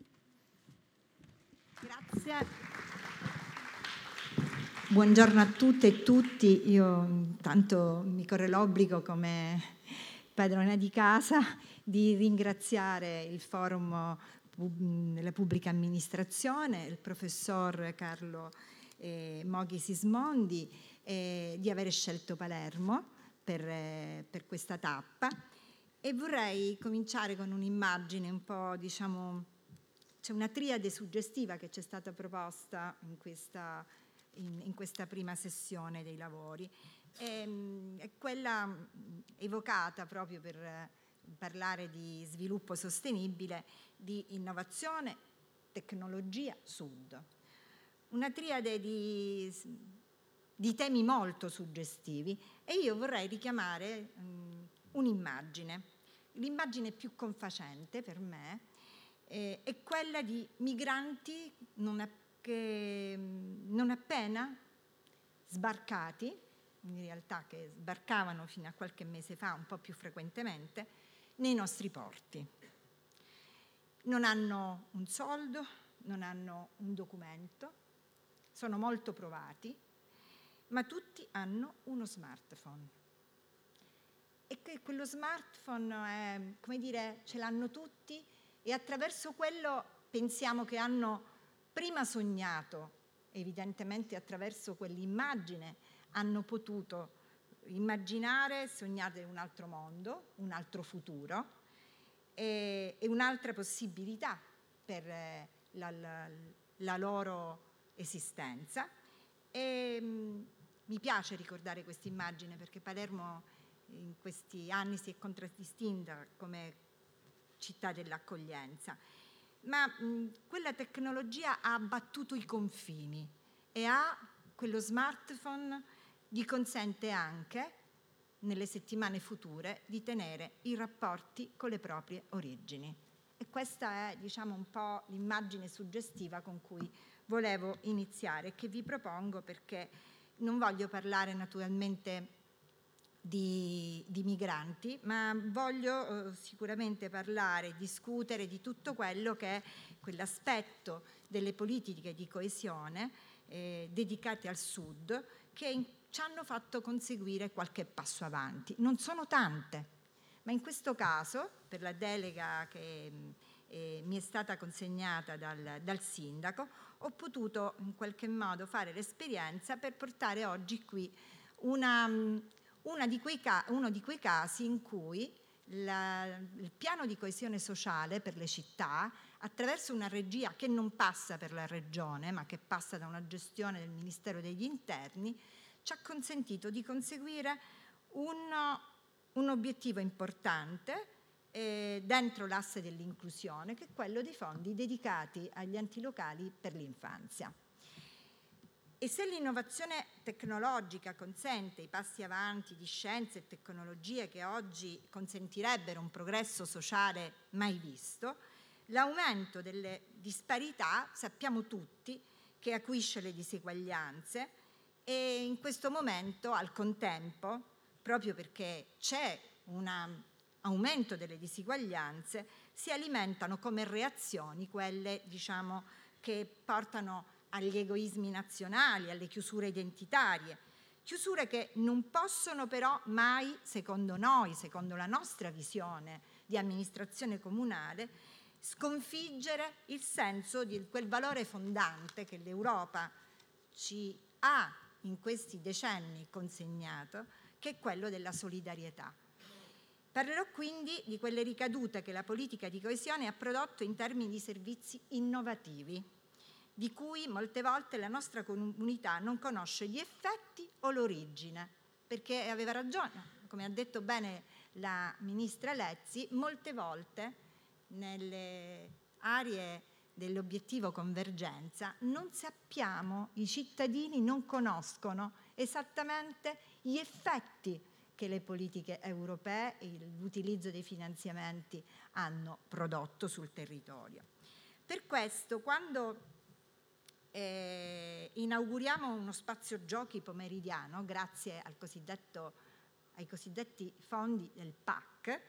[SPEAKER 8] Grazie. Buongiorno a tutte e tutti. Io intanto mi corre l'obbligo come padrona di casa di ringraziare il Forum della Pubblica Amministrazione, il professor Carlo eh, Moghi Sismondi, eh, di aver scelto Palermo per, eh, per questa tappa, e vorrei cominciare con un'immagine un po', diciamo, c'è una triade suggestiva che ci è stata proposta in questa, in, in questa prima sessione dei lavori, e, è quella evocata proprio per parlare di sviluppo sostenibile, di innovazione, tecnologia, Sud. Una triade di, di temi molto suggestivi, e io vorrei richiamare um, un'immagine. L'immagine più confacente per me eh, è quella di migranti non, a, che, non appena sbarcati, in realtà che sbarcavano fino a qualche mese fa un po' più frequentemente, nei nostri porti. Non hanno un soldo, non hanno un documento, sono molto provati, ma tutti hanno uno smartphone. E che quello smartphone è, come dire, ce l'hanno tutti, e attraverso quello pensiamo che hanno prima sognato, evidentemente attraverso quell'immagine hanno potuto immaginare, sognare un altro mondo, un altro futuro e, e un'altra possibilità per la, la, la loro esistenza. E, mh, mi piace ricordare questa immagine perché Palermo in questi anni si è contraddistinta come città dell'accoglienza, ma mh, quella tecnologia ha abbattuto i confini e ha quello smartphone gli consente anche, nelle settimane future, di tenere i rapporti con le proprie origini. E questa è, diciamo, un po' l'immagine suggestiva con cui volevo iniziare, che vi propongo, perché non voglio parlare naturalmente di, di migranti, ma voglio eh, sicuramente parlare, discutere di tutto quello che è quell'aspetto delle politiche di coesione eh, dedicate al Sud, che in ci hanno fatto conseguire qualche passo avanti. Non sono tante, ma in questo caso, per la delega che eh, mi è stata consegnata dal, dal sindaco, ho potuto in qualche modo fare l'esperienza per portare oggi qui una, una di quei ca- uno di quei casi in cui la, il piano di coesione sociale per le città, attraverso una regia che non passa per la regione, ma che passa da una gestione del Ministero degli Interni, ci ha consentito di conseguire un, un obiettivo importante eh, dentro l'asse dell'inclusione, che è quello dei fondi dedicati agli enti locali per l'infanzia. E se l'innovazione tecnologica consente i passi avanti di scienze e tecnologie che oggi consentirebbero un progresso sociale mai visto, l'aumento delle disparità sappiamo tutti che acuisce le diseguaglianze. E in questo momento, al contempo, proprio perché c'è un aumento delle disuguaglianze, si alimentano come reazioni quelle, diciamo, che portano agli egoismi nazionali, alle chiusure identitarie, chiusure che non possono però mai, secondo noi, secondo la nostra visione di amministrazione comunale, sconfiggere il senso di quel valore fondante che l'Europa ci ha in questi decenni consegnato, che è quello della solidarietà. Parlerò quindi di quelle ricadute che la politica di coesione ha prodotto in termini di servizi innovativi, di cui molte volte la nostra comunità non conosce gli effetti o l'origine, perché aveva ragione, come ha detto bene la ministra Lezzi, molte volte nelle aree dell'obiettivo convergenza non sappiamo, i cittadini non conoscono esattamente gli effetti che le politiche europee e l'utilizzo dei finanziamenti hanno prodotto sul territorio. Per questo, quando eh, inauguriamo uno spazio giochi pomeridiano, grazie al cosiddetto, ai cosiddetti fondi del P A C,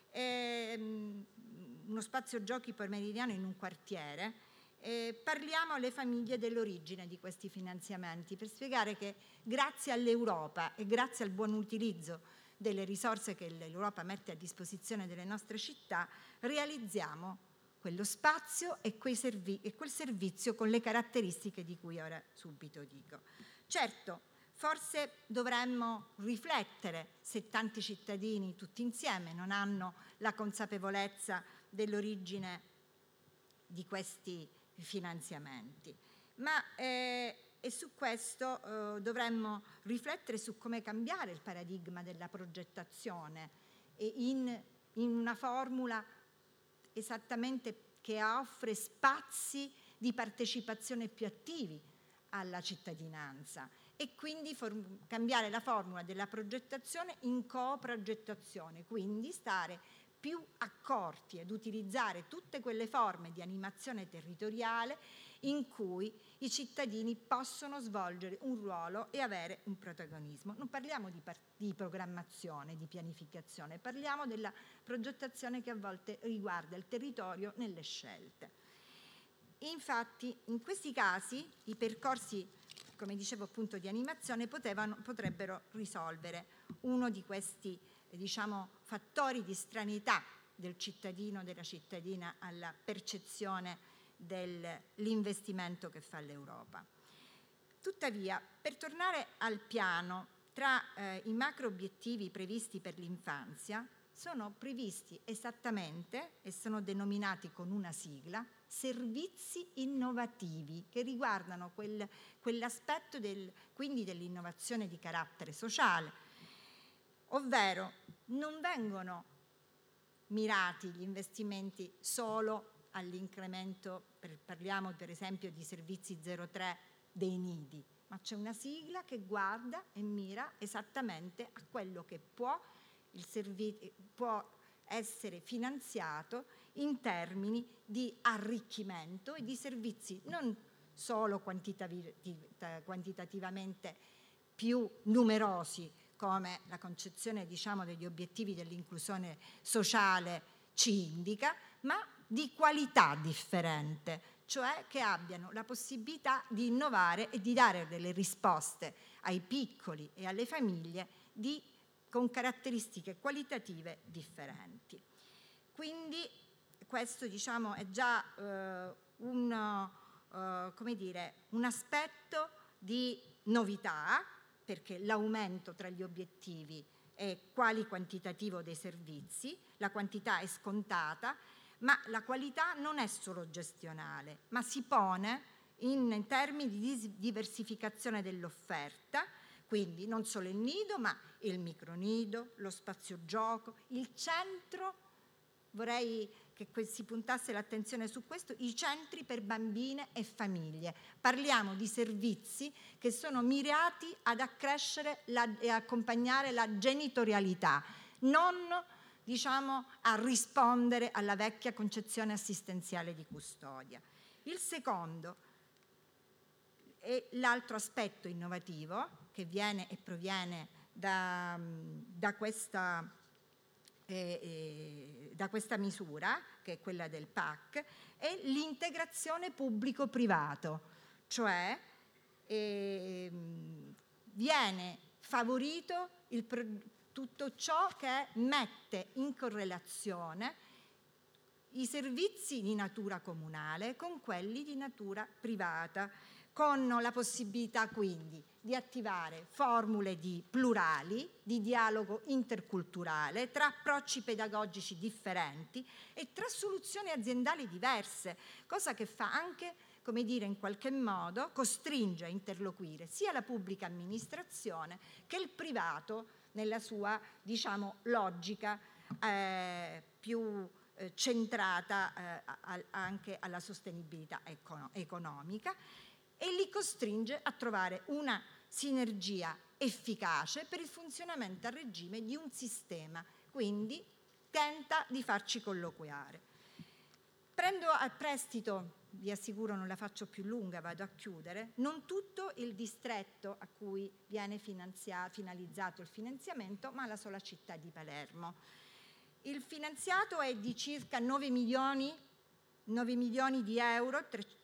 [SPEAKER 8] ehm, uno spazio giochi pomeridiano in un quartiere. Eh, parliamo alle famiglie dell'origine di questi finanziamenti per spiegare che grazie all'Europa e grazie al buon utilizzo delle risorse che l'Europa mette a disposizione delle nostre città realizziamo quello spazio e, quei servi- e quel servizio con le caratteristiche di cui ora subito dico. Certo, forse dovremmo riflettere se tanti cittadini tutti insieme non hanno la consapevolezza dell'origine di questi finanziamenti, ma eh, e su questo eh, dovremmo riflettere su come cambiare il paradigma della progettazione e in, in una formula esattamente che offre spazi di partecipazione più attivi alla cittadinanza e quindi form- cambiare la formula della progettazione in coprogettazione, quindi stare più accorti ed utilizzare tutte quelle forme di animazione territoriale in cui i cittadini possono svolgere un ruolo e avere un protagonismo. Non parliamo di, par- di programmazione, di pianificazione, parliamo della progettazione che a volte riguarda il territorio nelle scelte. Infatti, in questi casi i percorsi, come dicevo appunto, di animazione potevano, potrebbero risolvere uno di questi diciamo, fattori di stranità del cittadino, della cittadina alla percezione dell'investimento che fa l'Europa. Tuttavia, per tornare al piano, tra eh, i macro obiettivi previsti per l'infanzia sono previsti esattamente, e sono denominati con una sigla, servizi innovativi, che riguardano quel, quell'aspetto del, quindi dell'innovazione di carattere sociale, ovvero non vengono mirati gli investimenti solo all'incremento, per, parliamo per esempio di servizi zero tre dei nidi, ma c'è una sigla che guarda e mira esattamente a quello che può, il servi- può essere finanziato in termini di arricchimento e di servizi non solo quantitativ- quantitativamente più numerosi, come la concezione diciamo, degli obiettivi dell'inclusione sociale ci indica, ma di qualità differente, cioè che abbiano la possibilità di innovare e di dare delle risposte ai piccoli e alle famiglie di, con caratteristiche qualitative differenti. Quindi questo diciamo, è già eh, un, eh, come dire, un aspetto di novità, perché l'aumento tra gli obiettivi è quali quantitativo dei servizi, la quantità è scontata, ma la qualità non è solo gestionale, ma si pone in termini di diversificazione dell'offerta, quindi non solo il nido, ma il micronido, lo spazio gioco, il centro, vorrei che si puntasse l'attenzione su questo, i centri per bambine e famiglie. Parliamo di servizi che sono mirati ad accrescere la, e accompagnare la genitorialità, non diciamo a rispondere alla vecchia concezione assistenziale di custodia. Il secondo è l'altro aspetto innovativo che viene e proviene da, da questa Eh, eh, da questa misura, che è quella del P A C, è l'integrazione pubblico-privato, cioè eh, viene favorito il pro- tutto ciò che mette in correlazione i servizi di natura comunale con quelli di natura privata, con la possibilità quindi di attivare formule di plurali, di dialogo interculturale tra approcci pedagogici differenti e tra soluzioni aziendali diverse, cosa che fa anche, come dire, in qualche modo costringe a interloquire sia la pubblica amministrazione che il privato nella sua, diciamo, logica eh, più eh, centrata eh, a, anche alla sostenibilità econo- economica. E li costringe a trovare una sinergia efficace per il funzionamento a regime di un sistema, quindi tenta di farci colloquiare. Prendo a prestito, vi assicuro non la faccio più lunga, vado a chiudere, non tutto il distretto a cui viene finalizzato il finanziamento, ma la sola città di Palermo. Il finanziato è di circa nove milioni, nove milioni di euro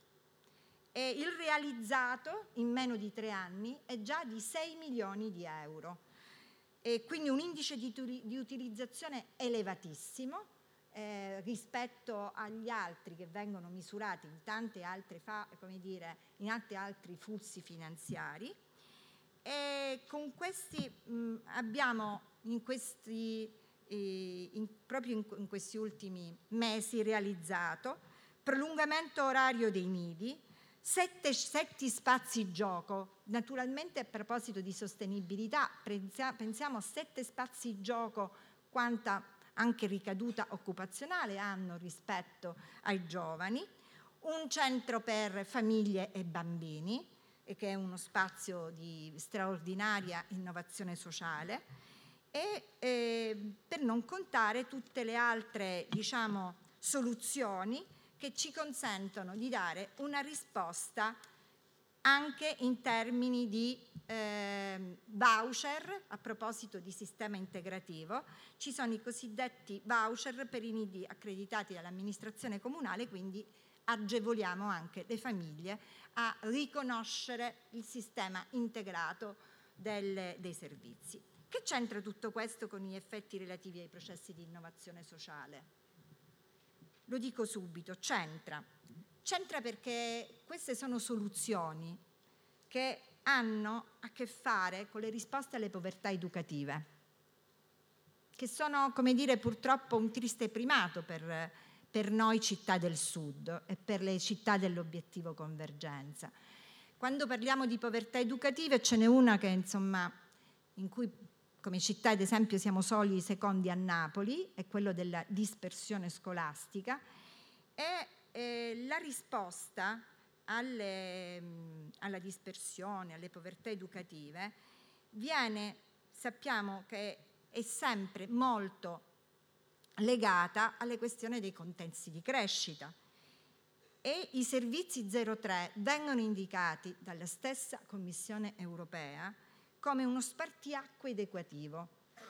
[SPEAKER 8] e il realizzato in meno di tre anni è già di sei milioni di euro. E quindi un indice di, di utilizzazione elevatissimo eh, rispetto agli altri che vengono misurati in tante altre fa, come dire, in tanti altri flussi finanziari. E con questi mh, abbiamo in questi, eh, in, proprio in, in questi ultimi mesi realizzato prolungamento orario dei nidi, Sette, sette spazi gioco. Naturalmente, a proposito di sostenibilità, pensiamo a sette spazi gioco, quanta anche ricaduta occupazionale hanno rispetto ai giovani, un centro per famiglie e bambini, che è uno spazio di straordinaria innovazione sociale, e eh, per non contare tutte le altre, diciamo, soluzioni che ci consentono di dare una risposta anche in termini di eh, voucher. A proposito di sistema integrativo, ci sono i cosiddetti voucher per i nidi accreditati dall'amministrazione comunale, quindi agevoliamo anche le famiglie a riconoscere il sistema integrato del, dei servizi. Che c'entra tutto questo con gli effetti relativi ai processi di innovazione sociale? Lo dico subito, c'entra. C'entra perché queste sono soluzioni che hanno a che fare con le risposte alle povertà educative, che sono, come dire, purtroppo un triste primato per, per noi città del Sud e per le città dell'obiettivo convergenza. Quando parliamo di povertà educative ce n'è una che, insomma, in cui come città, ad esempio, siamo soli secondi a Napoli, è quello della dispersione scolastica, e eh, la risposta alle, mh, alla dispersione, alle povertà educative, viene, sappiamo che è sempre molto legata alle questioni dei contesti di crescita. E i servizi zero tre vengono indicati dalla stessa Commissione europea come uno spartiacque educativo,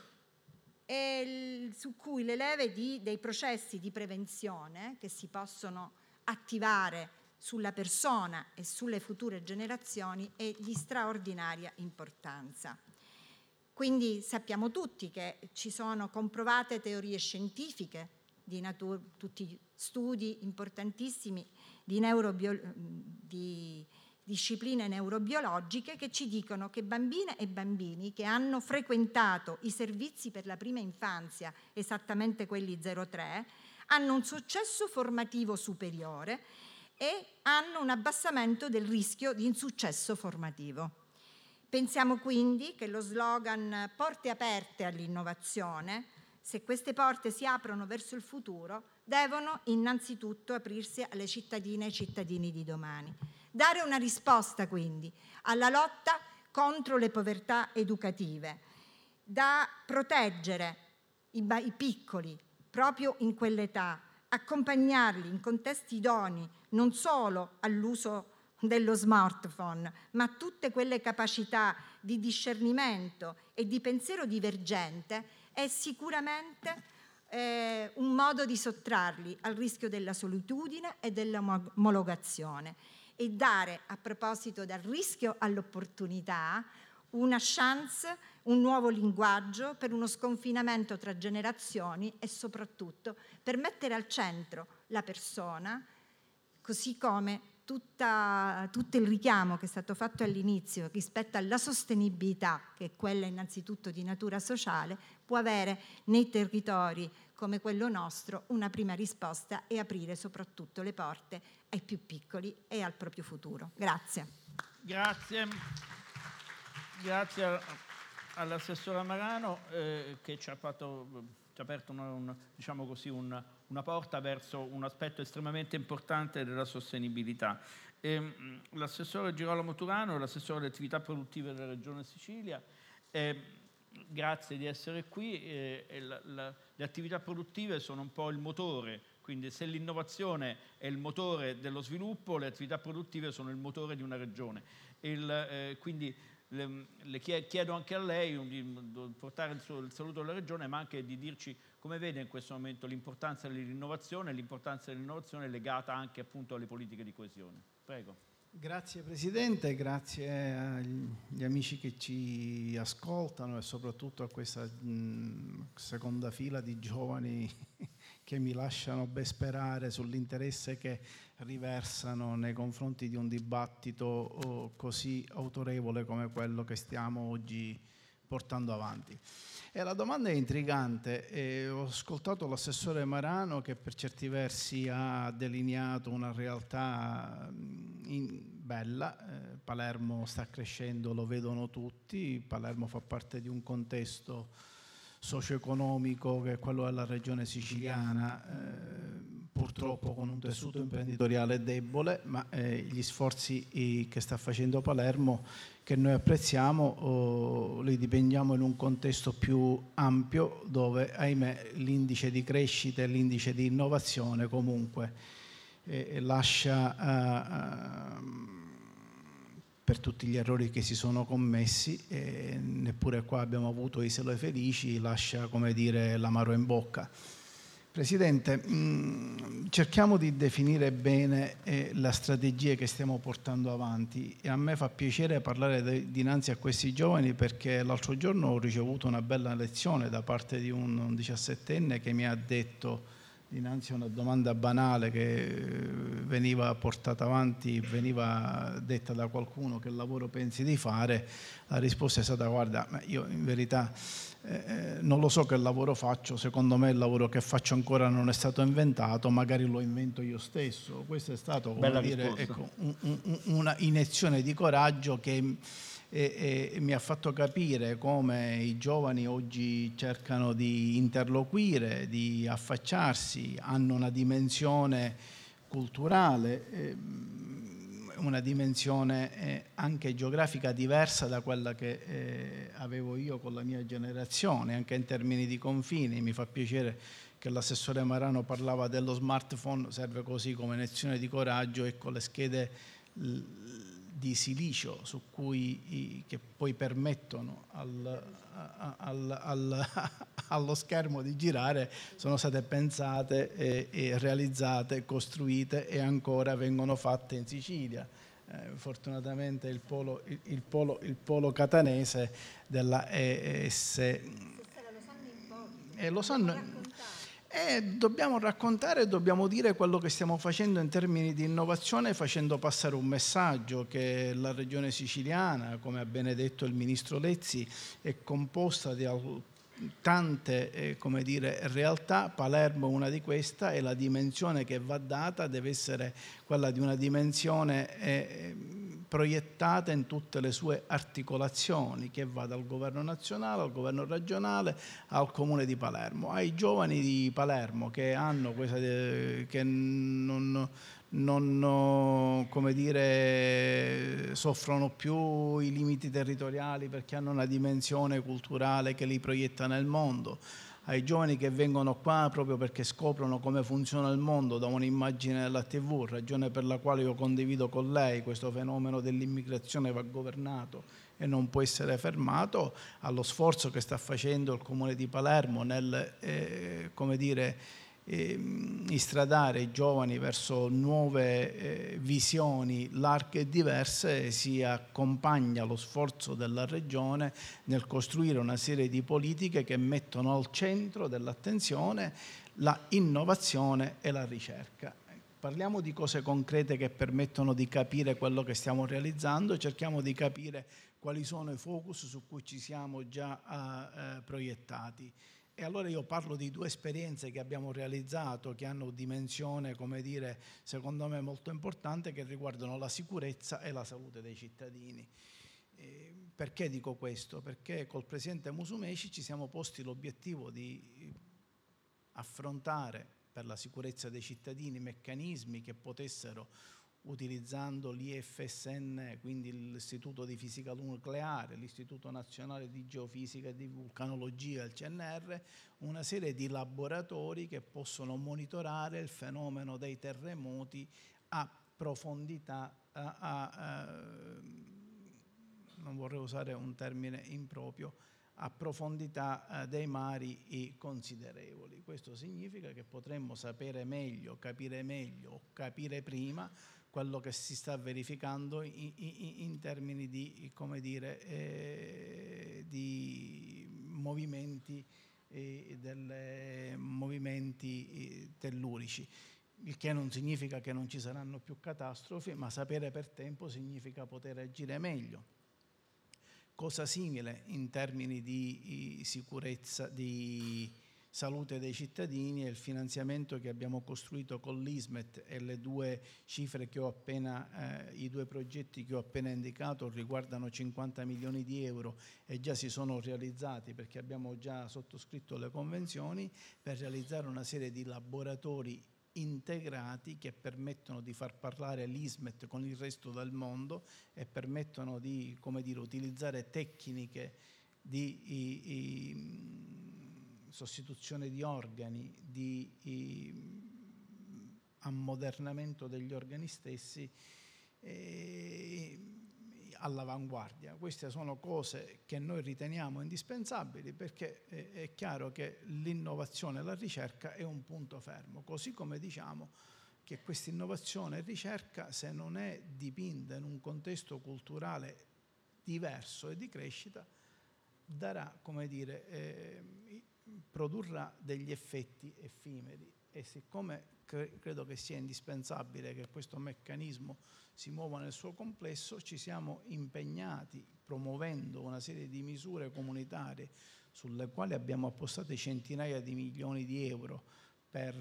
[SPEAKER 8] e su cui le leve di, dei processi di prevenzione che si possono attivare sulla persona e sulle future generazioni è di straordinaria importanza. Quindi sappiamo tutti che ci sono comprovate teorie scientifiche, di natura, tutti studi importantissimi di neurobiologia, di discipline neurobiologiche che ci dicono che bambine e bambini che hanno frequentato i servizi per la prima infanzia, esattamente quelli zero tre, hanno un successo formativo superiore e hanno un abbassamento del rischio di insuccesso formativo. Pensiamo quindi che lo slogan "porte aperte all'innovazione", se queste porte si aprono verso il futuro, devono innanzitutto aprirsi alle cittadine e ai cittadini di domani. Dare una risposta quindi alla lotta contro le povertà educative, da proteggere i, i piccoli proprio in quell'età, accompagnarli in contesti idonei non solo all'uso dello smartphone, ma tutte quelle capacità di discernimento e di pensiero divergente, è sicuramente eh, un modo di sottrarli al rischio della solitudine e dell'omologazione, e dare, a proposito del rischio all'opportunità, una chance, un nuovo linguaggio per uno sconfinamento tra generazioni e soprattutto per mettere al centro la persona, così come tutta, tutto il richiamo che è stato fatto all'inizio rispetto alla sostenibilità, che è quella innanzitutto di natura sociale, può avere nei territori come quello nostro una prima risposta e aprire soprattutto le porte ai più piccoli e al proprio futuro. Grazie.
[SPEAKER 7] Grazie. Grazie all'assessora Marano eh, che ci ha, fatto, ci ha aperto una, una, diciamo così, una, una porta verso un aspetto estremamente importante della sostenibilità. Eh, l'assessore Girolamo Turano, l'assessore alle attività produttive della Regione Sicilia, eh, grazie di essere qui. Eh, e la, la, le attività produttive sono un po' il motore, quindi se l'innovazione è il motore dello sviluppo, le attività produttive sono il motore di una regione. Il, eh, quindi le, le chiedo anche a lei di portare il, suo, il saluto della regione, ma anche di dirci come vede in questo momento l'importanza dell'innovazione, l'importanza dell'innovazione legata anche appunto alle politiche di coesione. Prego.
[SPEAKER 9] Grazie Presidente, grazie agli amici che ci ascoltano e soprattutto a questa mh, seconda fila di giovani che mi lasciano ben sperare sull'interesse che riversano nei confronti di un dibattito oh, così autorevole come quello che stiamo oggi portando avanti. E la domanda è intrigante. E ho ascoltato l'assessore Marano che per certi versi ha delineato una realtà in, bella. Eh, Palermo sta crescendo, lo vedono tutti. Palermo fa parte di un contesto socio-economico che è quello della regione siciliana, eh, purtroppo con un tessuto imprenditoriale debole, ma eh, gli sforzi eh, che sta facendo Palermo, che noi apprezziamo, oh, li dipendiamo in un contesto più ampio dove, ahimè, l'indice di crescita e l'indice di innovazione comunque eh, lascia... Uh, per tutti gli errori che si sono commessi, e neppure qua abbiamo avuto isole felici, lascia, come dire, l'amaro in bocca. Presidente, mh, cerchiamo di definire bene eh, la strategia che stiamo portando avanti, e a me fa piacere parlare de, dinanzi a questi giovani, perché l'altro giorno ho ricevuto una bella lezione da parte di un, un diciassettenne che mi ha detto, dinanzi a una domanda banale che veniva portata avanti, veniva detta da qualcuno: che lavoro pensi di fare? La risposta è stata: guarda, io in verità eh, non lo so che lavoro faccio, secondo me il lavoro che faccio ancora non è stato inventato, magari lo invento io stesso. Questo è stato, come dire, ecco, un, un, una iniezione di coraggio che E, e mi ha fatto capire come i giovani oggi cercano di interloquire, di affacciarsi, hanno una dimensione culturale, eh, una dimensione eh, anche geografica diversa da quella che eh, avevo io con la mia generazione, anche in termini di confini. Mi fa piacere che l'assessore Marano parlava dello smartphone, serve così come lezione di coraggio, e con le schede di silicio su cui, che poi permettono al, al, al, allo schermo di girare, sono state pensate e, e realizzate, costruite, e ancora vengono fatte in Sicilia. Eh, fortunatamente il polo, il, il, polo, il polo catanese della E S e lo sanno. E dobbiamo raccontare e dobbiamo dire quello che stiamo facendo in termini di innovazione, facendo passare un messaggio: che la regione siciliana, come ha bene detto il ministro Lezzi, è composta di tante eh, come dire, realtà. Palermo è una di queste, e la dimensione che va data deve essere quella di una dimensione eh, proiettata in tutte le sue articolazioni, che va dal governo nazionale al governo regionale al comune di Palermo, ai giovani di Palermo che hanno questa, eh, che non, non come dire, soffrono più i limiti territoriali perché hanno una dimensione culturale che li proietta nel mondo, ai giovani che vengono qua proprio perché scoprono come funziona il mondo da un'immagine della tivù, ragione per la quale io condivido con lei: questo fenomeno dell'immigrazione va governato e non può essere fermato, allo sforzo che sta facendo il Comune di Palermo nel eh, come dire, eh, istradare i giovani verso nuove eh, visioni larghe e diverse. Si accompagna lo sforzo della Regione nel costruire una serie di politiche che mettono al centro dell'attenzione la innovazione e la ricerca. Parliamo di cose concrete che permettono di capire quello che stiamo realizzando, cerchiamo di capire quali sono i focus su cui ci siamo già eh, proiettati. E allora io parlo di due esperienze che abbiamo realizzato, che hanno dimensione, come dire, secondo me molto importante, che riguardano la sicurezza e la salute dei cittadini. Eh, perché dico questo? Perché col Presidente Musumeci ci siamo posti l'obiettivo di affrontare per la sicurezza dei cittadini meccanismi che potessero, utilizzando l'I F S N, quindi l'Istituto di Fisica Nucleare, l'Istituto Nazionale di Geofisica e di Vulcanologia, il C N R, una serie di laboratori che possono monitorare il fenomeno dei terremoti a profondità, a, a, a, non vorrei usare un termine improprio, a profondità eh, dei mari considerevoli. Questo significa che potremmo sapere meglio, capire meglio o capire prima quello che si sta verificando in, in, in termini di, come dire, eh, di movimenti, eh, delle, movimenti eh, tellurici. Il che non significa che non ci saranno più catastrofi, ma sapere per tempo significa poter agire meglio. Cosa simile in termini di sicurezza, di salute dei cittadini è il finanziamento che abbiamo costruito con l'Ismet e le due cifre che ho appena, eh, i due progetti che ho appena indicato riguardano cinquanta milioni di euro e già si sono realizzati perché abbiamo già sottoscritto le convenzioni per realizzare una serie di laboratori integrati che permettono di far parlare l'Ismet con il resto del mondo e permettono di, come dire, utilizzare tecniche di i, i, sostituzione di organi, di i, ammodernamento degli organi stessi e, all'avanguardia. Queste sono cose che noi riteniamo indispensabili perché è, è chiaro che l'innovazione e la ricerca è un punto fermo, così come diciamo che questa innovazione e ricerca, se non è dipinta in un contesto culturale diverso e di crescita, darà, come dire, eh, produrrà degli effetti effimeri e siccome cre- credo che sia indispensabile che questo meccanismo si muova nel suo complesso, ci siamo impegnati promuovendo una serie di misure comunitarie sulle quali abbiamo appostato centinaia di milioni di euro per,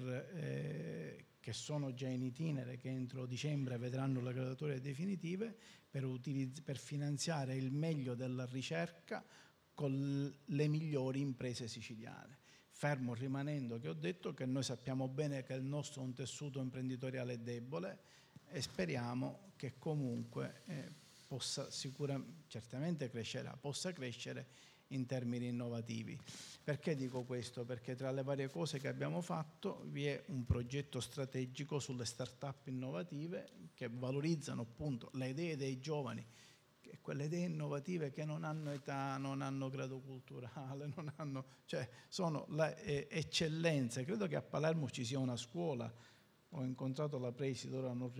[SPEAKER 9] eh, che sono già in itinere, che entro dicembre vedranno le graduatorie definitive, per, utilizz- per finanziare il meglio della ricerca con le migliori imprese siciliane. Fermo rimanendo che ho detto che noi sappiamo bene che il nostro è un tessuto imprenditoriale debole e speriamo che comunque eh, possa sicuramente, certamente crescerà, possa crescere in termini innovativi. Perché dico questo? Perché tra le varie cose che abbiamo fatto vi è un progetto strategico sulle start-up innovative che valorizzano appunto le idee dei giovani, quelle idee innovative che non hanno età, non hanno grado culturale, non hanno, cioè sono le eh, eccellenze. Credo che a Palermo ci sia una scuola, ho incontrato la preside, ora non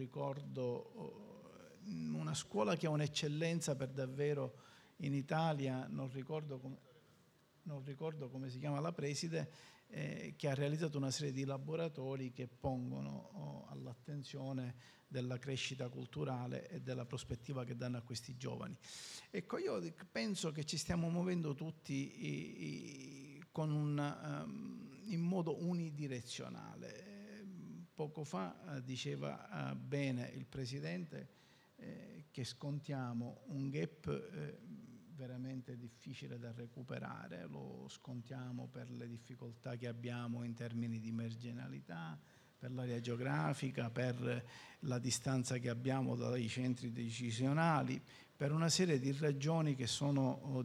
[SPEAKER 9] ricordo, una scuola che ha un'eccellenza per davvero in Italia, non ricordo come, non ricordo come si chiama la preside, eh, che ha realizzato una serie di laboratori che pongono oh, all'attenzione della crescita culturale e della prospettiva che danno a questi giovani. Ecco, io penso che ci stiamo muovendo tutti i, i, con un, um, in modo unidirezionale. Poco fa eh, diceva eh, bene il Presidente eh, che scontiamo un gap eh, veramente difficile da recuperare, lo scontiamo per le difficoltà che abbiamo in termini di marginalità, per l'area geografica, per la distanza che abbiamo dai centri decisionali, per una serie di ragioni che sono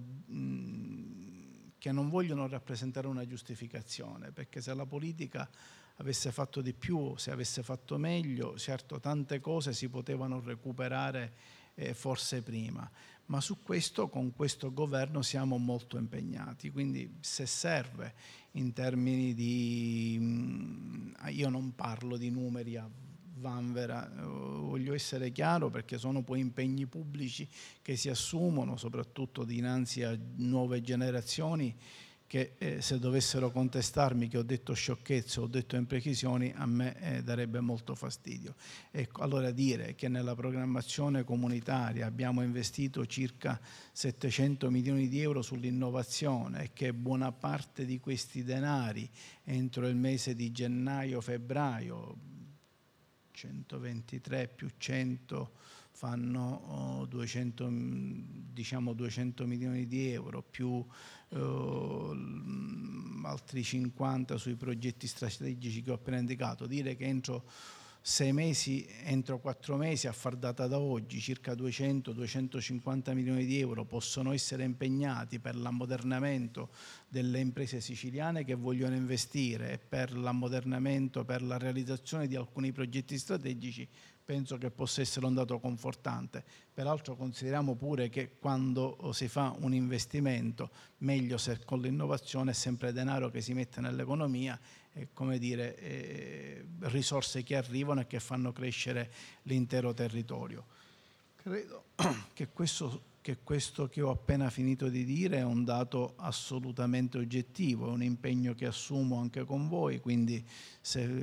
[SPEAKER 9] mh, che non vogliono rappresentare una giustificazione, perché se la politica avesse fatto di più, se avesse fatto meglio, certo tante cose si potevano recuperare eh, forse prima, ma su questo, con questo governo siamo molto impegnati, quindi se serve in termini di, io non parlo di numeri a vanvera, voglio essere chiaro perché sono poi impegni pubblici che si assumono soprattutto dinanzi a nuove generazioni che eh, se dovessero contestarmi che ho detto sciocchezze o ho detto imprecisioni a me eh, darebbe molto fastidio. Ecco, allora dire che nella programmazione comunitaria abbiamo investito circa settecento milioni di euro sull'innovazione e che buona parte di questi denari entro il mese di gennaio-febbraio, centoventitré più cento fanno oh, duecento, diciamo duecento milioni di euro più Uh, altri cinquanta sui progetti strategici che ho appena indicato, dire che entro sei mesi, entro quattro mesi, a far data da oggi, circa duecento duecentocinquanta milioni di euro possono essere impegnati per l'ammodernamento delle imprese siciliane che vogliono investire e per l'ammodernamento, per la realizzazione di alcuni progetti strategici, penso che possa essere un dato confortante. Peraltro consideriamo pure che quando si fa un investimento, meglio se con l'innovazione, è sempre denaro che si mette nell'economia, e, come dire, eh, risorse che arrivano e che fanno crescere l'intero territorio. Credo che questo, che questo che ho appena finito di dire è un dato assolutamente oggettivo, è un impegno che assumo anche con voi, quindi se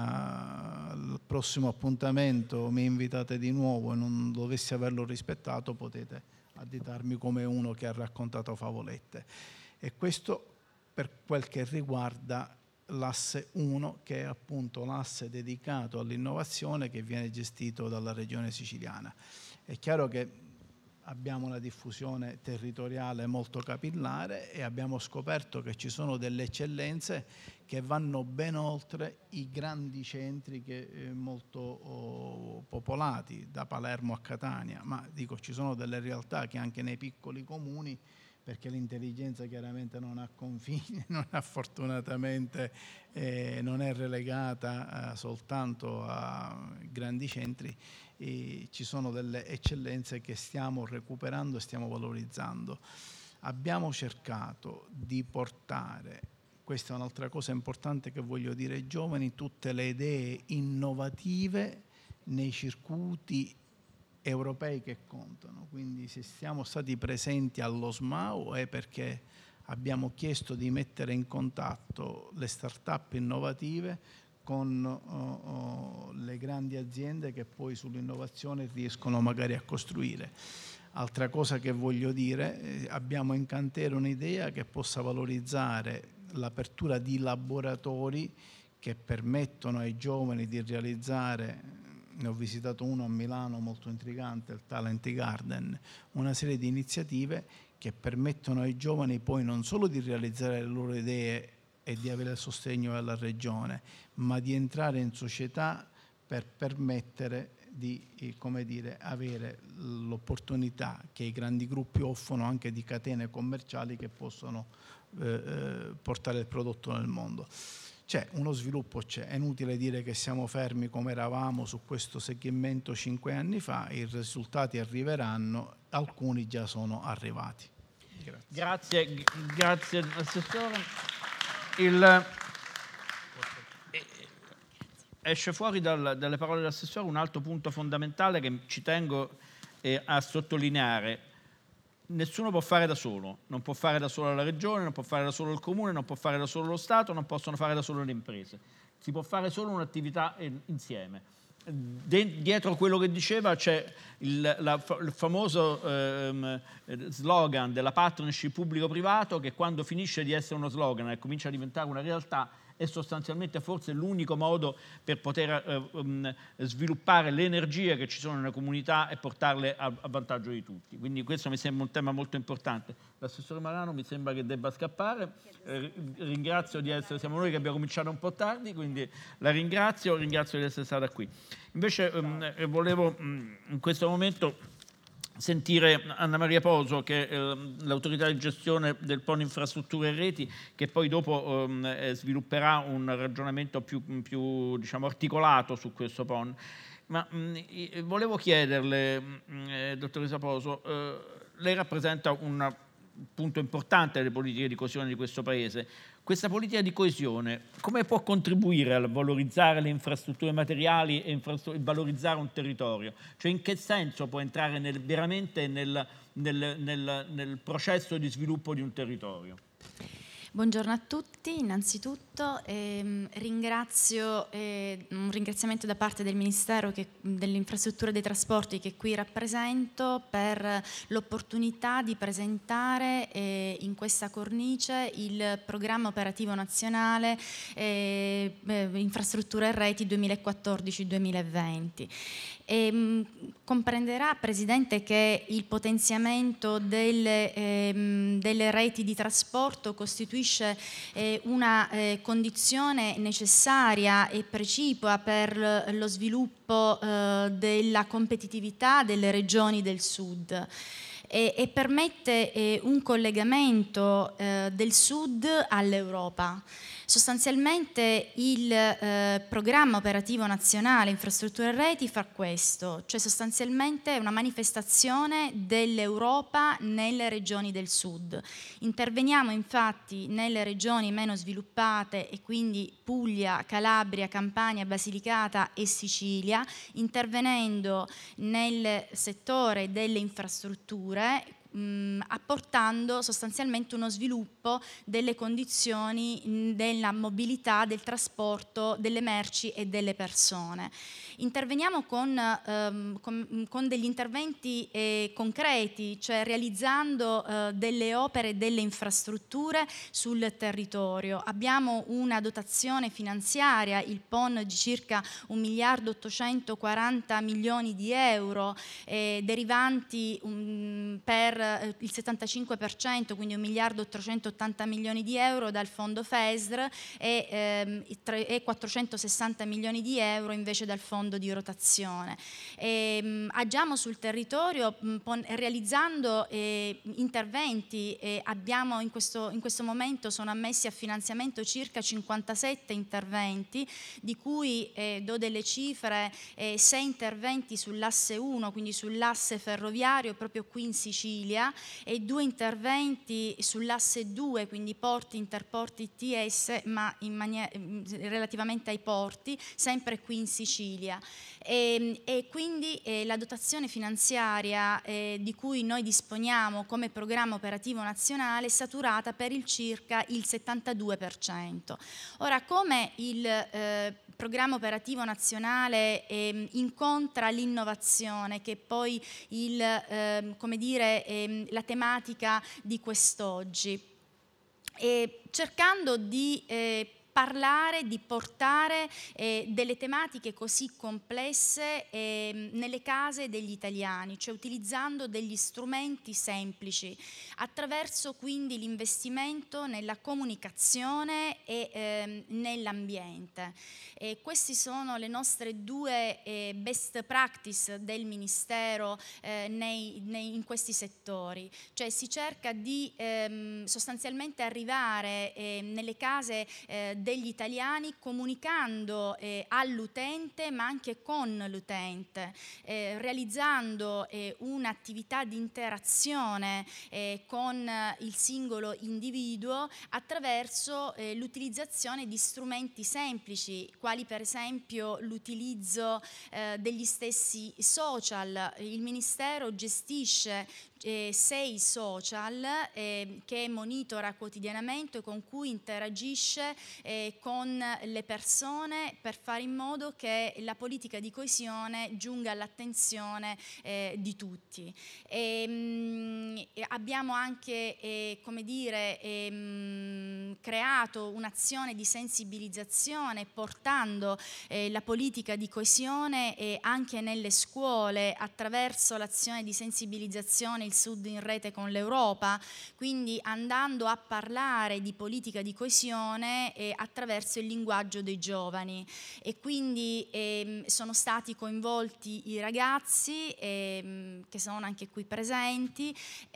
[SPEAKER 9] fra il prossimo appuntamento mi invitate di nuovo e non dovessi averlo rispettato, potete additarmi come uno che ha raccontato favolette. E questo per quel che riguarda l'asse uno, che è appunto l'asse dedicato all'innovazione che viene gestito dalla Regione Siciliana. È chiaro che abbiamo una diffusione territoriale molto capillare e abbiamo scoperto che ci sono delle eccellenze che vanno ben oltre i grandi centri che, eh, molto oh, popolati, da Palermo a Catania, ma dico ci sono delle realtà che anche nei piccoli comuni, perché l'intelligenza chiaramente non ha confini, non ha fortunatamente, eh, non è relegata eh, soltanto a grandi centri, e ci sono delle eccellenze che stiamo recuperando e stiamo valorizzando. Abbiamo cercato di portare, questa è un'altra cosa importante che voglio dire ai giovani, tutte le idee innovative nei circuiti europei che contano. Quindi se siamo stati presenti allo S M A U è perché abbiamo chiesto di mettere in contatto le start-up innovative con uh, uh, le grandi aziende che poi sull'innovazione riescono magari a costruire. Altra cosa che voglio dire, eh, abbiamo in cantiere un'idea che possa valorizzare l'apertura di laboratori che permettono ai giovani di realizzare, ne ho visitato uno a Milano molto intrigante, il Talent Garden, una serie di iniziative che permettono ai giovani poi non solo di realizzare le loro idee e di avere il sostegno della Regione, ma di entrare in società per permettere di, come dire, avere l'opportunità che i grandi gruppi offrono anche di catene commerciali che possono eh, portare il prodotto nel mondo. C'è uno sviluppo, c'è, è inutile dire che siamo fermi come eravamo su questo segmento cinque anni fa, i risultati arriveranno, alcuni già sono arrivati. Grazie,
[SPEAKER 7] grazie, grazie Assessore. Il, esce fuori dal, dalle parole dell'Assessore un altro punto fondamentale che ci tengo eh, a sottolineare. Nessuno può fare da solo, non può fare da solo la Regione, non può fare da solo il Comune, non può fare da solo lo Stato, non possono fare da solo le imprese. Si può fare solo un'attività insieme. De- dietro quello che diceva c'è il, la, il famoso ehm, slogan della partnership pubblico-privato, che quando finisce di essere uno slogan e comincia a diventare una realtà è sostanzialmente forse l'unico modo per poter eh, um, sviluppare le energie che ci sono nella comunità e portarle a, a vantaggio di tutti. Quindi questo mi sembra un tema molto importante. L'assessore Marano mi sembra che debba scappare, eh, ringrazio di essere, siamo noi che abbiamo cominciato un po' tardi, quindi la ringrazio, ringrazio di essere stata qui. Invece um, volevo um, in questo momento sentire Anna Maria Poso, che è eh, l'autorità di gestione del P O N Infrastrutture e Reti, che poi dopo eh, svilupperà un ragionamento più, più diciamo, articolato su questo P O N. Ma mh, volevo chiederle, mh, eh, dottoressa Poso, eh, lei rappresenta un punto importante delle politiche di coesione di questo Paese. Questa politica di coesione come può contribuire a valorizzare le infrastrutture materiali e infrastrutture, valorizzare un territorio? Cioè in che senso può entrare nel, veramente nel, nel, nel, nel processo di sviluppo di un territorio?
[SPEAKER 10] Buongiorno a tutti, innanzitutto ehm, ringrazio, eh, un ringraziamento da parte del Ministero che, delle Infrastrutture e dei Trasporti che qui rappresento per l'opportunità di presentare eh, in questa cornice il programma operativo nazionale eh, eh, Infrastrutture e Reti duemilaquattordici duemilaventi. E, mh, comprenderà, Presidente, che il potenziamento delle, ehm, delle reti di trasporto costituisce eh, una eh, condizione necessaria e precipua per lo sviluppo eh, della competitività delle regioni del sud. E, e permette eh, un collegamento eh, del Sud all'Europa. Sostanzialmente il eh, programma operativo nazionale infrastrutture e reti fa questo, cioè sostanzialmente è una manifestazione dell'Europa nelle regioni del Sud. Interveniamo infatti nelle regioni meno sviluppate e quindi Puglia, Calabria, Campania, Basilicata e Sicilia, intervenendo nel settore delle infrastrutture, Mh, apportando sostanzialmente uno sviluppo delle condizioni mh, della mobilità, del trasporto delle merci e delle persone. Interveniamo con, ehm, con, con degli interventi eh, concreti, cioè realizzando eh, delle opere e delle infrastrutture sul territorio. Abbiamo una dotazione finanziaria, il P O N di circa un miliardo ottocentoquaranta milioni di euro, eh, derivanti um, per il settantacinque per cento, quindi un miliardo ottocentottanta milioni di euro dal fondo FESR e, ehm, e quattrocentosessanta milioni di euro invece dal fondo di rotazione. E, mh, agiamo sul territorio mh, pon- realizzando eh, interventi e abbiamo in questo, in questo momento sono ammessi a finanziamento circa cinquantasette interventi, di cui eh, do delle cifre, eh, sei interventi sull'asse uno, quindi sull'asse ferroviario proprio qui in Sicilia, e due interventi sull'asse due, quindi porti, interporti, T S, ma in maniera, relativamente ai porti, sempre qui in Sicilia. E, e quindi eh, la dotazione finanziaria eh, di cui noi disponiamo come programma operativo nazionale è saturata per il circa il settantadue per cento. Ora, come il eh, programma operativo nazionale eh, incontra l'innovazione, che è poi il, eh, come dire, eh, la tematica di quest'oggi, e cercando di eh, parlare, di portare eh, delle tematiche così complesse eh, nelle case degli italiani, cioè utilizzando degli strumenti semplici, attraverso quindi l'investimento nella comunicazione e eh, nell'ambiente. E queste sono le nostre due eh, best practice del Ministero eh, nei, nei, in questi settori, cioè si cerca di ehm, sostanzialmente arrivare eh, nelle case eh, degli italiani comunicando eh, all'utente ma anche con l'utente, eh, realizzando eh, un'attività di interazione eh, con eh, il singolo individuo attraverso eh, l'utilizzazione di strumenti semplici, quali per esempio l'utilizzo eh, degli stessi social. Il Ministero gestisce Eh, sei social eh, che monitora quotidianamente e con cui interagisce eh, con le persone per fare in modo che la politica di coesione giunga all'attenzione eh, di tutti. E, mh, abbiamo anche eh, come dire, eh, mh, creato un'azione di sensibilizzazione portando eh, la politica di coesione eh, anche nelle scuole attraverso l'azione di sensibilizzazione il Sud in rete con l'Europa, quindi andando a parlare di politica di coesione eh, attraverso il linguaggio dei giovani, e quindi eh, sono stati coinvolti i ragazzi eh, che sono anche qui presenti,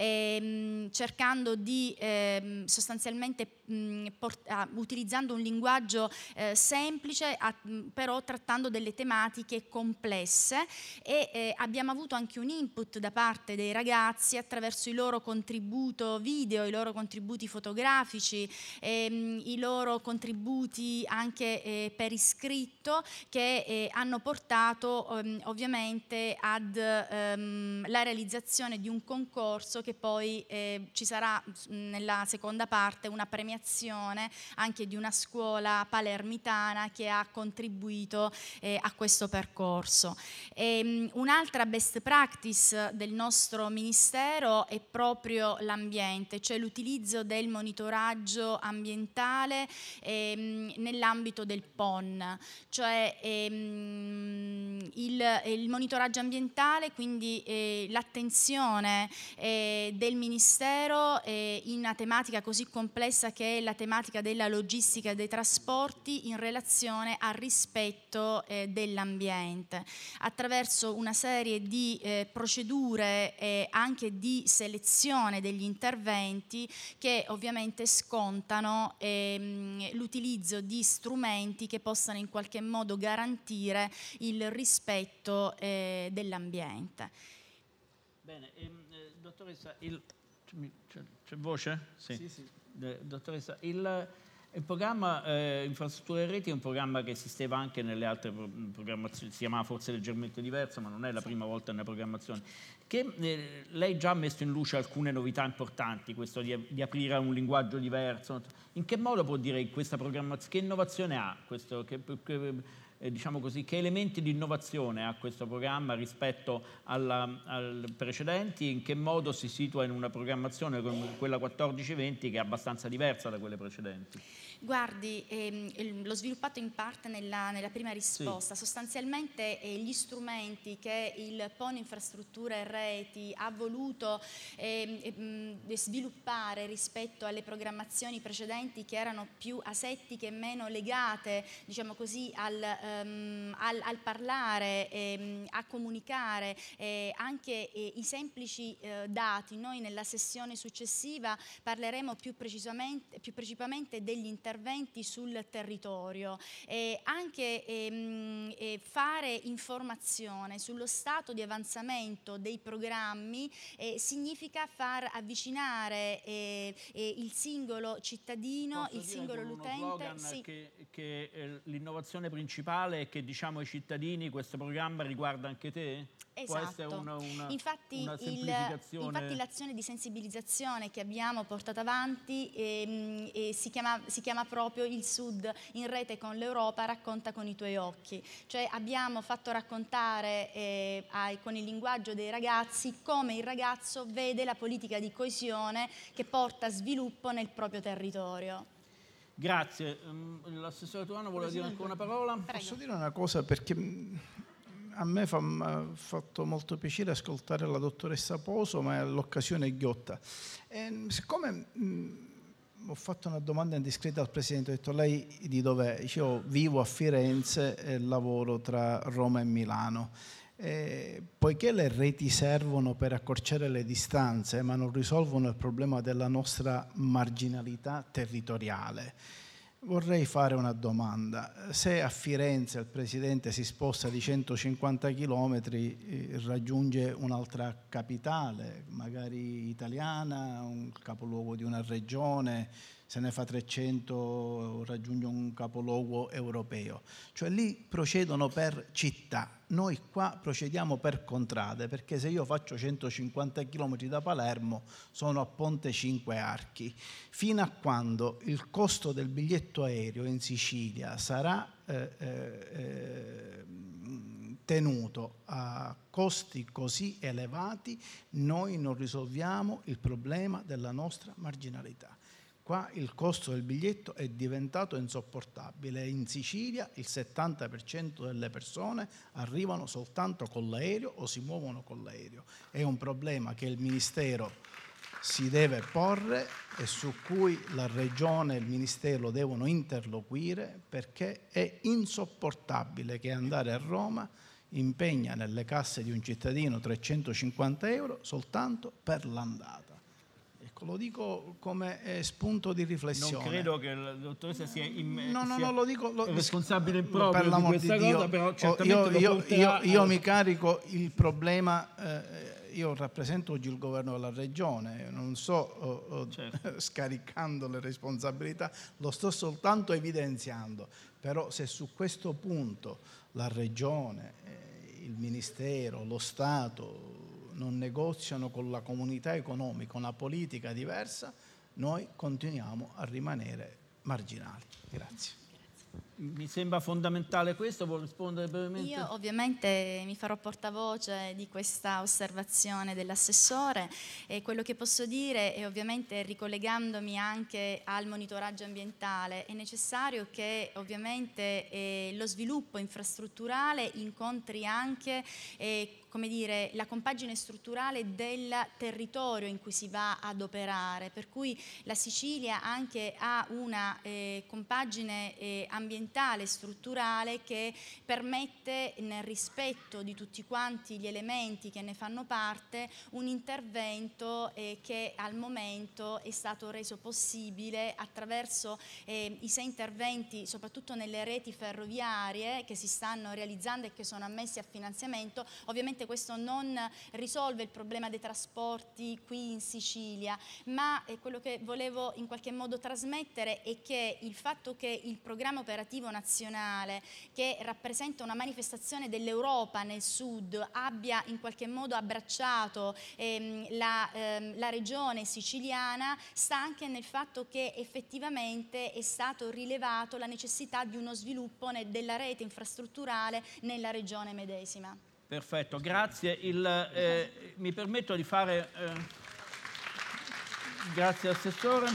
[SPEAKER 10] eh, cercando di eh, sostanzialmente mh, port- ah, utilizzando un linguaggio eh, semplice a, mh, però trattando delle tematiche complesse, e eh, abbiamo avuto anche un input da parte dei ragazzi attraverso il loro contributo video, i loro contributi fotografici, ehm, i loro contributi anche eh, per iscritto, che eh, hanno portato ehm, ovviamente ad ehm, la realizzazione di un concorso che poi eh, ci sarà nella seconda parte una premiazione anche di una scuola palermitana che ha contribuito eh, a questo percorso. E, um, un'altra best practice del nostro Ministero è proprio l'ambiente, cioè l'utilizzo del monitoraggio ambientale ehm, nell'ambito del P O N, cioè ehm, il, il monitoraggio ambientale, quindi eh, l'attenzione eh, del Ministero eh, in una tematica così complessa che è la tematica della logistica e dei trasporti in relazione al rispetto eh, dell'ambiente, attraverso una serie di eh, procedure eh, anche di selezione degli interventi che ovviamente scontano ehm, l'utilizzo di strumenti che possano in qualche modo garantire il rispetto eh, dell'ambiente.
[SPEAKER 7] Bene, ehm, eh, dottoressa, il, c'è, c'è voce? Sì. Sì, sì. De, dottoressa, il, il programma eh, Infrastrutture e Reti è un programma che esisteva anche nelle altre pro- programmazioni, si chiamava forse leggermente diverso, ma non è la sì. prima volta nella programmazione. Che eh, lei già ha messo in luce alcune novità importanti, questo di, di aprire a un linguaggio diverso. In che modo può dire questa programmazione, che innovazione ha questo, che, che, eh, diciamo così, che elementi di innovazione ha questo programma rispetto alla, al precedenti, in che modo si situa in una programmazione come quella quattordici venti che è abbastanza diversa da quelle precedenti?
[SPEAKER 10] Guardi, ehm, l'ho sviluppato in parte nella, nella prima risposta. Sì. Sostanzialmente eh, gli strumenti che il P O N Infrastrutture e Reti ha voluto eh, eh, sviluppare rispetto alle programmazioni precedenti, che erano più asettiche e meno legate, diciamo così, al, um, al, al parlare, ehm, a comunicare, eh, anche eh, i semplici eh, dati. Noi nella sessione successiva parleremo più precisamente, più precisamente degli interventi interventi sul territorio, eh, anche ehm, eh, fare informazione sullo stato di avanzamento dei programmi eh, significa far avvicinare eh, eh, il singolo cittadino,
[SPEAKER 7] Posso
[SPEAKER 10] il singolo
[SPEAKER 7] uno
[SPEAKER 10] utente.
[SPEAKER 7] Slogan
[SPEAKER 10] sì.
[SPEAKER 7] che, che eh, l'innovazione principale è che diciamo ai cittadini questo programma riguarda anche te? Può essere
[SPEAKER 10] Esatto.
[SPEAKER 7] una, una,
[SPEAKER 10] infatti,
[SPEAKER 7] una
[SPEAKER 10] il,
[SPEAKER 7] semplificazione.
[SPEAKER 10] infatti l'azione di sensibilizzazione che abbiamo portato avanti ehm, eh, si, chiama, si chiama proprio Il Sud in rete con l'Europa, racconta con i tuoi occhi. Cioè abbiamo fatto raccontare eh, ai, con il linguaggio dei ragazzi come il ragazzo vede la politica di coesione che porta sviluppo nel proprio territorio.
[SPEAKER 7] Grazie. L'assessore Turano vuole dire ancora una parola?
[SPEAKER 9] Prego. Posso dire una cosa, perché a me fa, ha fatto molto piacere ascoltare la dottoressa Poso, ma l'occasione è ghiotta. E siccome mh, ho fatto una domanda indiscreta al Presidente, ho detto: lei di dov'è? Io vivo a Firenze e lavoro tra Roma e Milano. E poiché le reti servono per accorciare le distanze, ma non risolvono il problema della nostra marginalità territoriale, vorrei fare una domanda. Se a Firenze il Presidente si sposta di centocinquanta chilometri, eh, raggiunge un'altra capitale, magari italiana, un capoluogo di una regione, se ne fa trecento, raggiunge un capoluogo europeo. Cioè lì procedono per città. Noi qua procediamo per contrade, perché se io faccio centocinquanta chilometri da Palermo sono a Ponte Cinque Archi. Fino a quando il costo del biglietto aereo in Sicilia sarà eh, eh, tenuto a costi così elevati, noi non risolviamo il problema della nostra marginalità. Qua il costo del biglietto è diventato insopportabile. In Sicilia il settanta per cento delle persone arrivano soltanto con l'aereo o si muovono con l'aereo. È un problema che il Ministero si deve porre e su cui la Regione e il Ministero devono interloquire, perché è insopportabile che andare a Roma impegna nelle casse di un cittadino trecentocinquanta euro soltanto per l'andata. Lo dico come eh, spunto di riflessione.
[SPEAKER 7] Non credo che la dottoressa sia, in,
[SPEAKER 9] no, no,
[SPEAKER 7] sia
[SPEAKER 9] no, lo dico, lo,
[SPEAKER 7] responsabile in proprio
[SPEAKER 9] per l'amor
[SPEAKER 7] di questa
[SPEAKER 9] di Dio,
[SPEAKER 7] cosa, però certamente
[SPEAKER 9] io,
[SPEAKER 7] lo
[SPEAKER 9] io,
[SPEAKER 7] porterà
[SPEAKER 9] io, io
[SPEAKER 7] a...
[SPEAKER 9] mi carico il problema, eh, io rappresento oggi il governo della regione, non sto oh, oh, certo. scaricando le responsabilità, lo sto soltanto evidenziando. Però se su questo punto la regione, eh, il Ministero, lo Stato non negoziano con la comunità economica una politica diversa, noi continuiamo a rimanere marginali. Grazie.
[SPEAKER 7] mi sembra fondamentale questo. Vuoi rispondere brevemente?
[SPEAKER 10] Io ovviamente mi farò portavoce di questa osservazione dell'assessore e quello che posso dire è, ovviamente, ricollegandomi anche al monitoraggio ambientale, è necessario che ovviamente eh, lo sviluppo infrastrutturale incontri anche eh, come dire, la compagine strutturale del territorio in cui si va ad operare, per cui la Sicilia anche ha una eh, compagine eh, ambientale strutturale che permette, nel rispetto di tutti quanti gli elementi che ne fanno parte, un intervento eh, che al momento è stato reso possibile attraverso eh, i sei interventi, soprattutto nelle reti ferroviarie che si stanno realizzando e che sono ammessi a finanziamento. Ovviamente questo non risolve il problema dei trasporti qui in Sicilia, ma eh, quello che volevo in qualche modo trasmettere è che il fatto che il programma operativo nazionale, che rappresenta una manifestazione dell'Europa nel sud, abbia in qualche modo abbracciato ehm, la, ehm, la regione siciliana, sta anche nel fatto che effettivamente è stato rilevato la necessità di uno sviluppo della rete infrastrutturale nella regione medesima.
[SPEAKER 7] Perfetto, grazie. Il, eh, mi permetto di fare... Eh, grazie Assessore.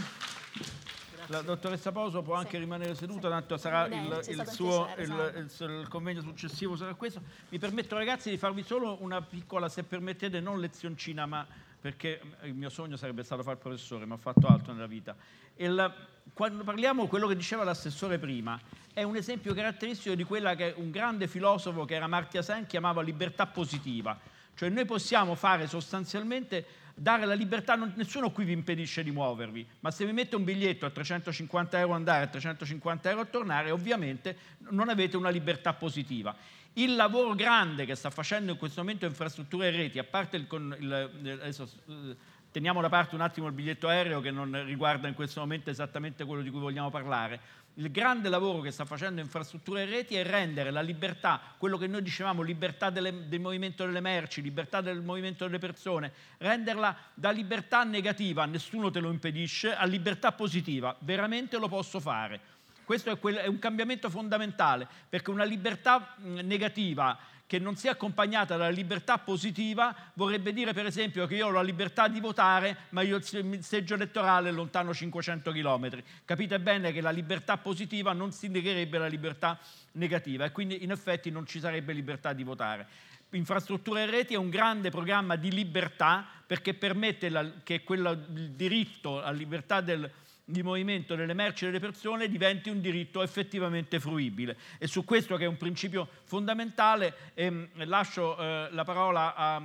[SPEAKER 7] La dottoressa Poso può anche sì, rimanere seduta, sì, tanto sarà il, il, suo, piacere, il, il, il convegno successivo sarà questo. Mi permetto, ragazzi, di farvi solo una piccola, se permettete, non lezioncina, ma perché il mio sogno sarebbe stato fare il professore, ma ho fatto altro nella vita. Il, quando parliamo, quello che diceva l'assessore prima, è un esempio caratteristico di quella che un grande filosofo che era Amartya Sen chiamava libertà positiva. Cioè noi possiamo fare sostanzialmente, dare la libertà, non, nessuno qui vi impedisce di muovervi, ma se vi mette un biglietto a trecentocinquanta euro andare e a trecentocinquanta euro tornare, ovviamente non avete una libertà positiva. Il lavoro grande che sta facendo in questo momento infrastrutture e reti, a parte il, il adesso, teniamo da parte un attimo il biglietto aereo che non riguarda in questo momento esattamente quello di cui vogliamo parlare, il grande lavoro che sta facendo infrastrutture e reti è rendere la libertà, quello che noi dicevamo, libertà delle, del movimento delle merci, libertà del movimento delle persone, renderla da libertà negativa, nessuno te lo impedisce, a libertà positiva, veramente lo posso fare. Questo è, quel, è un cambiamento fondamentale, perché una libertà mh, negativa che non sia accompagnata dalla libertà positiva vorrebbe dire, per esempio, che io ho la libertà di votare, ma io il seggio elettorale è lontano cinquecento chilometri. Capite bene che la libertà positiva non si negherebbe la libertà negativa e quindi in effetti non ci sarebbe libertà di votare. Infrastrutture e reti è un grande programma di libertà perché permette la, che quello, il diritto alla libertà del di movimento delle merci e delle persone diventi un diritto effettivamente fruibile. E su questo, che è un principio fondamentale, ehm, lascio eh, la parola a,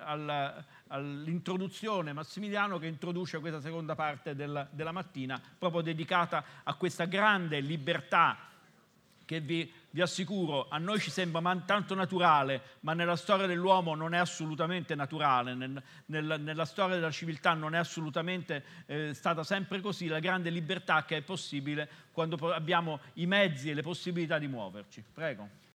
[SPEAKER 7] a, all'introduzione Massimiliano, che introduce questa seconda parte della, della mattina, proprio dedicata a questa grande libertà che vi, vi assicuro, a noi ci sembra man tanto naturale, ma nella storia dell'uomo non è assolutamente naturale, nel, nel, nella storia della civiltà non è assolutamente eh, stata sempre così, la grande libertà che è possibile quando abbiamo i mezzi e le possibilità di muoverci. Prego.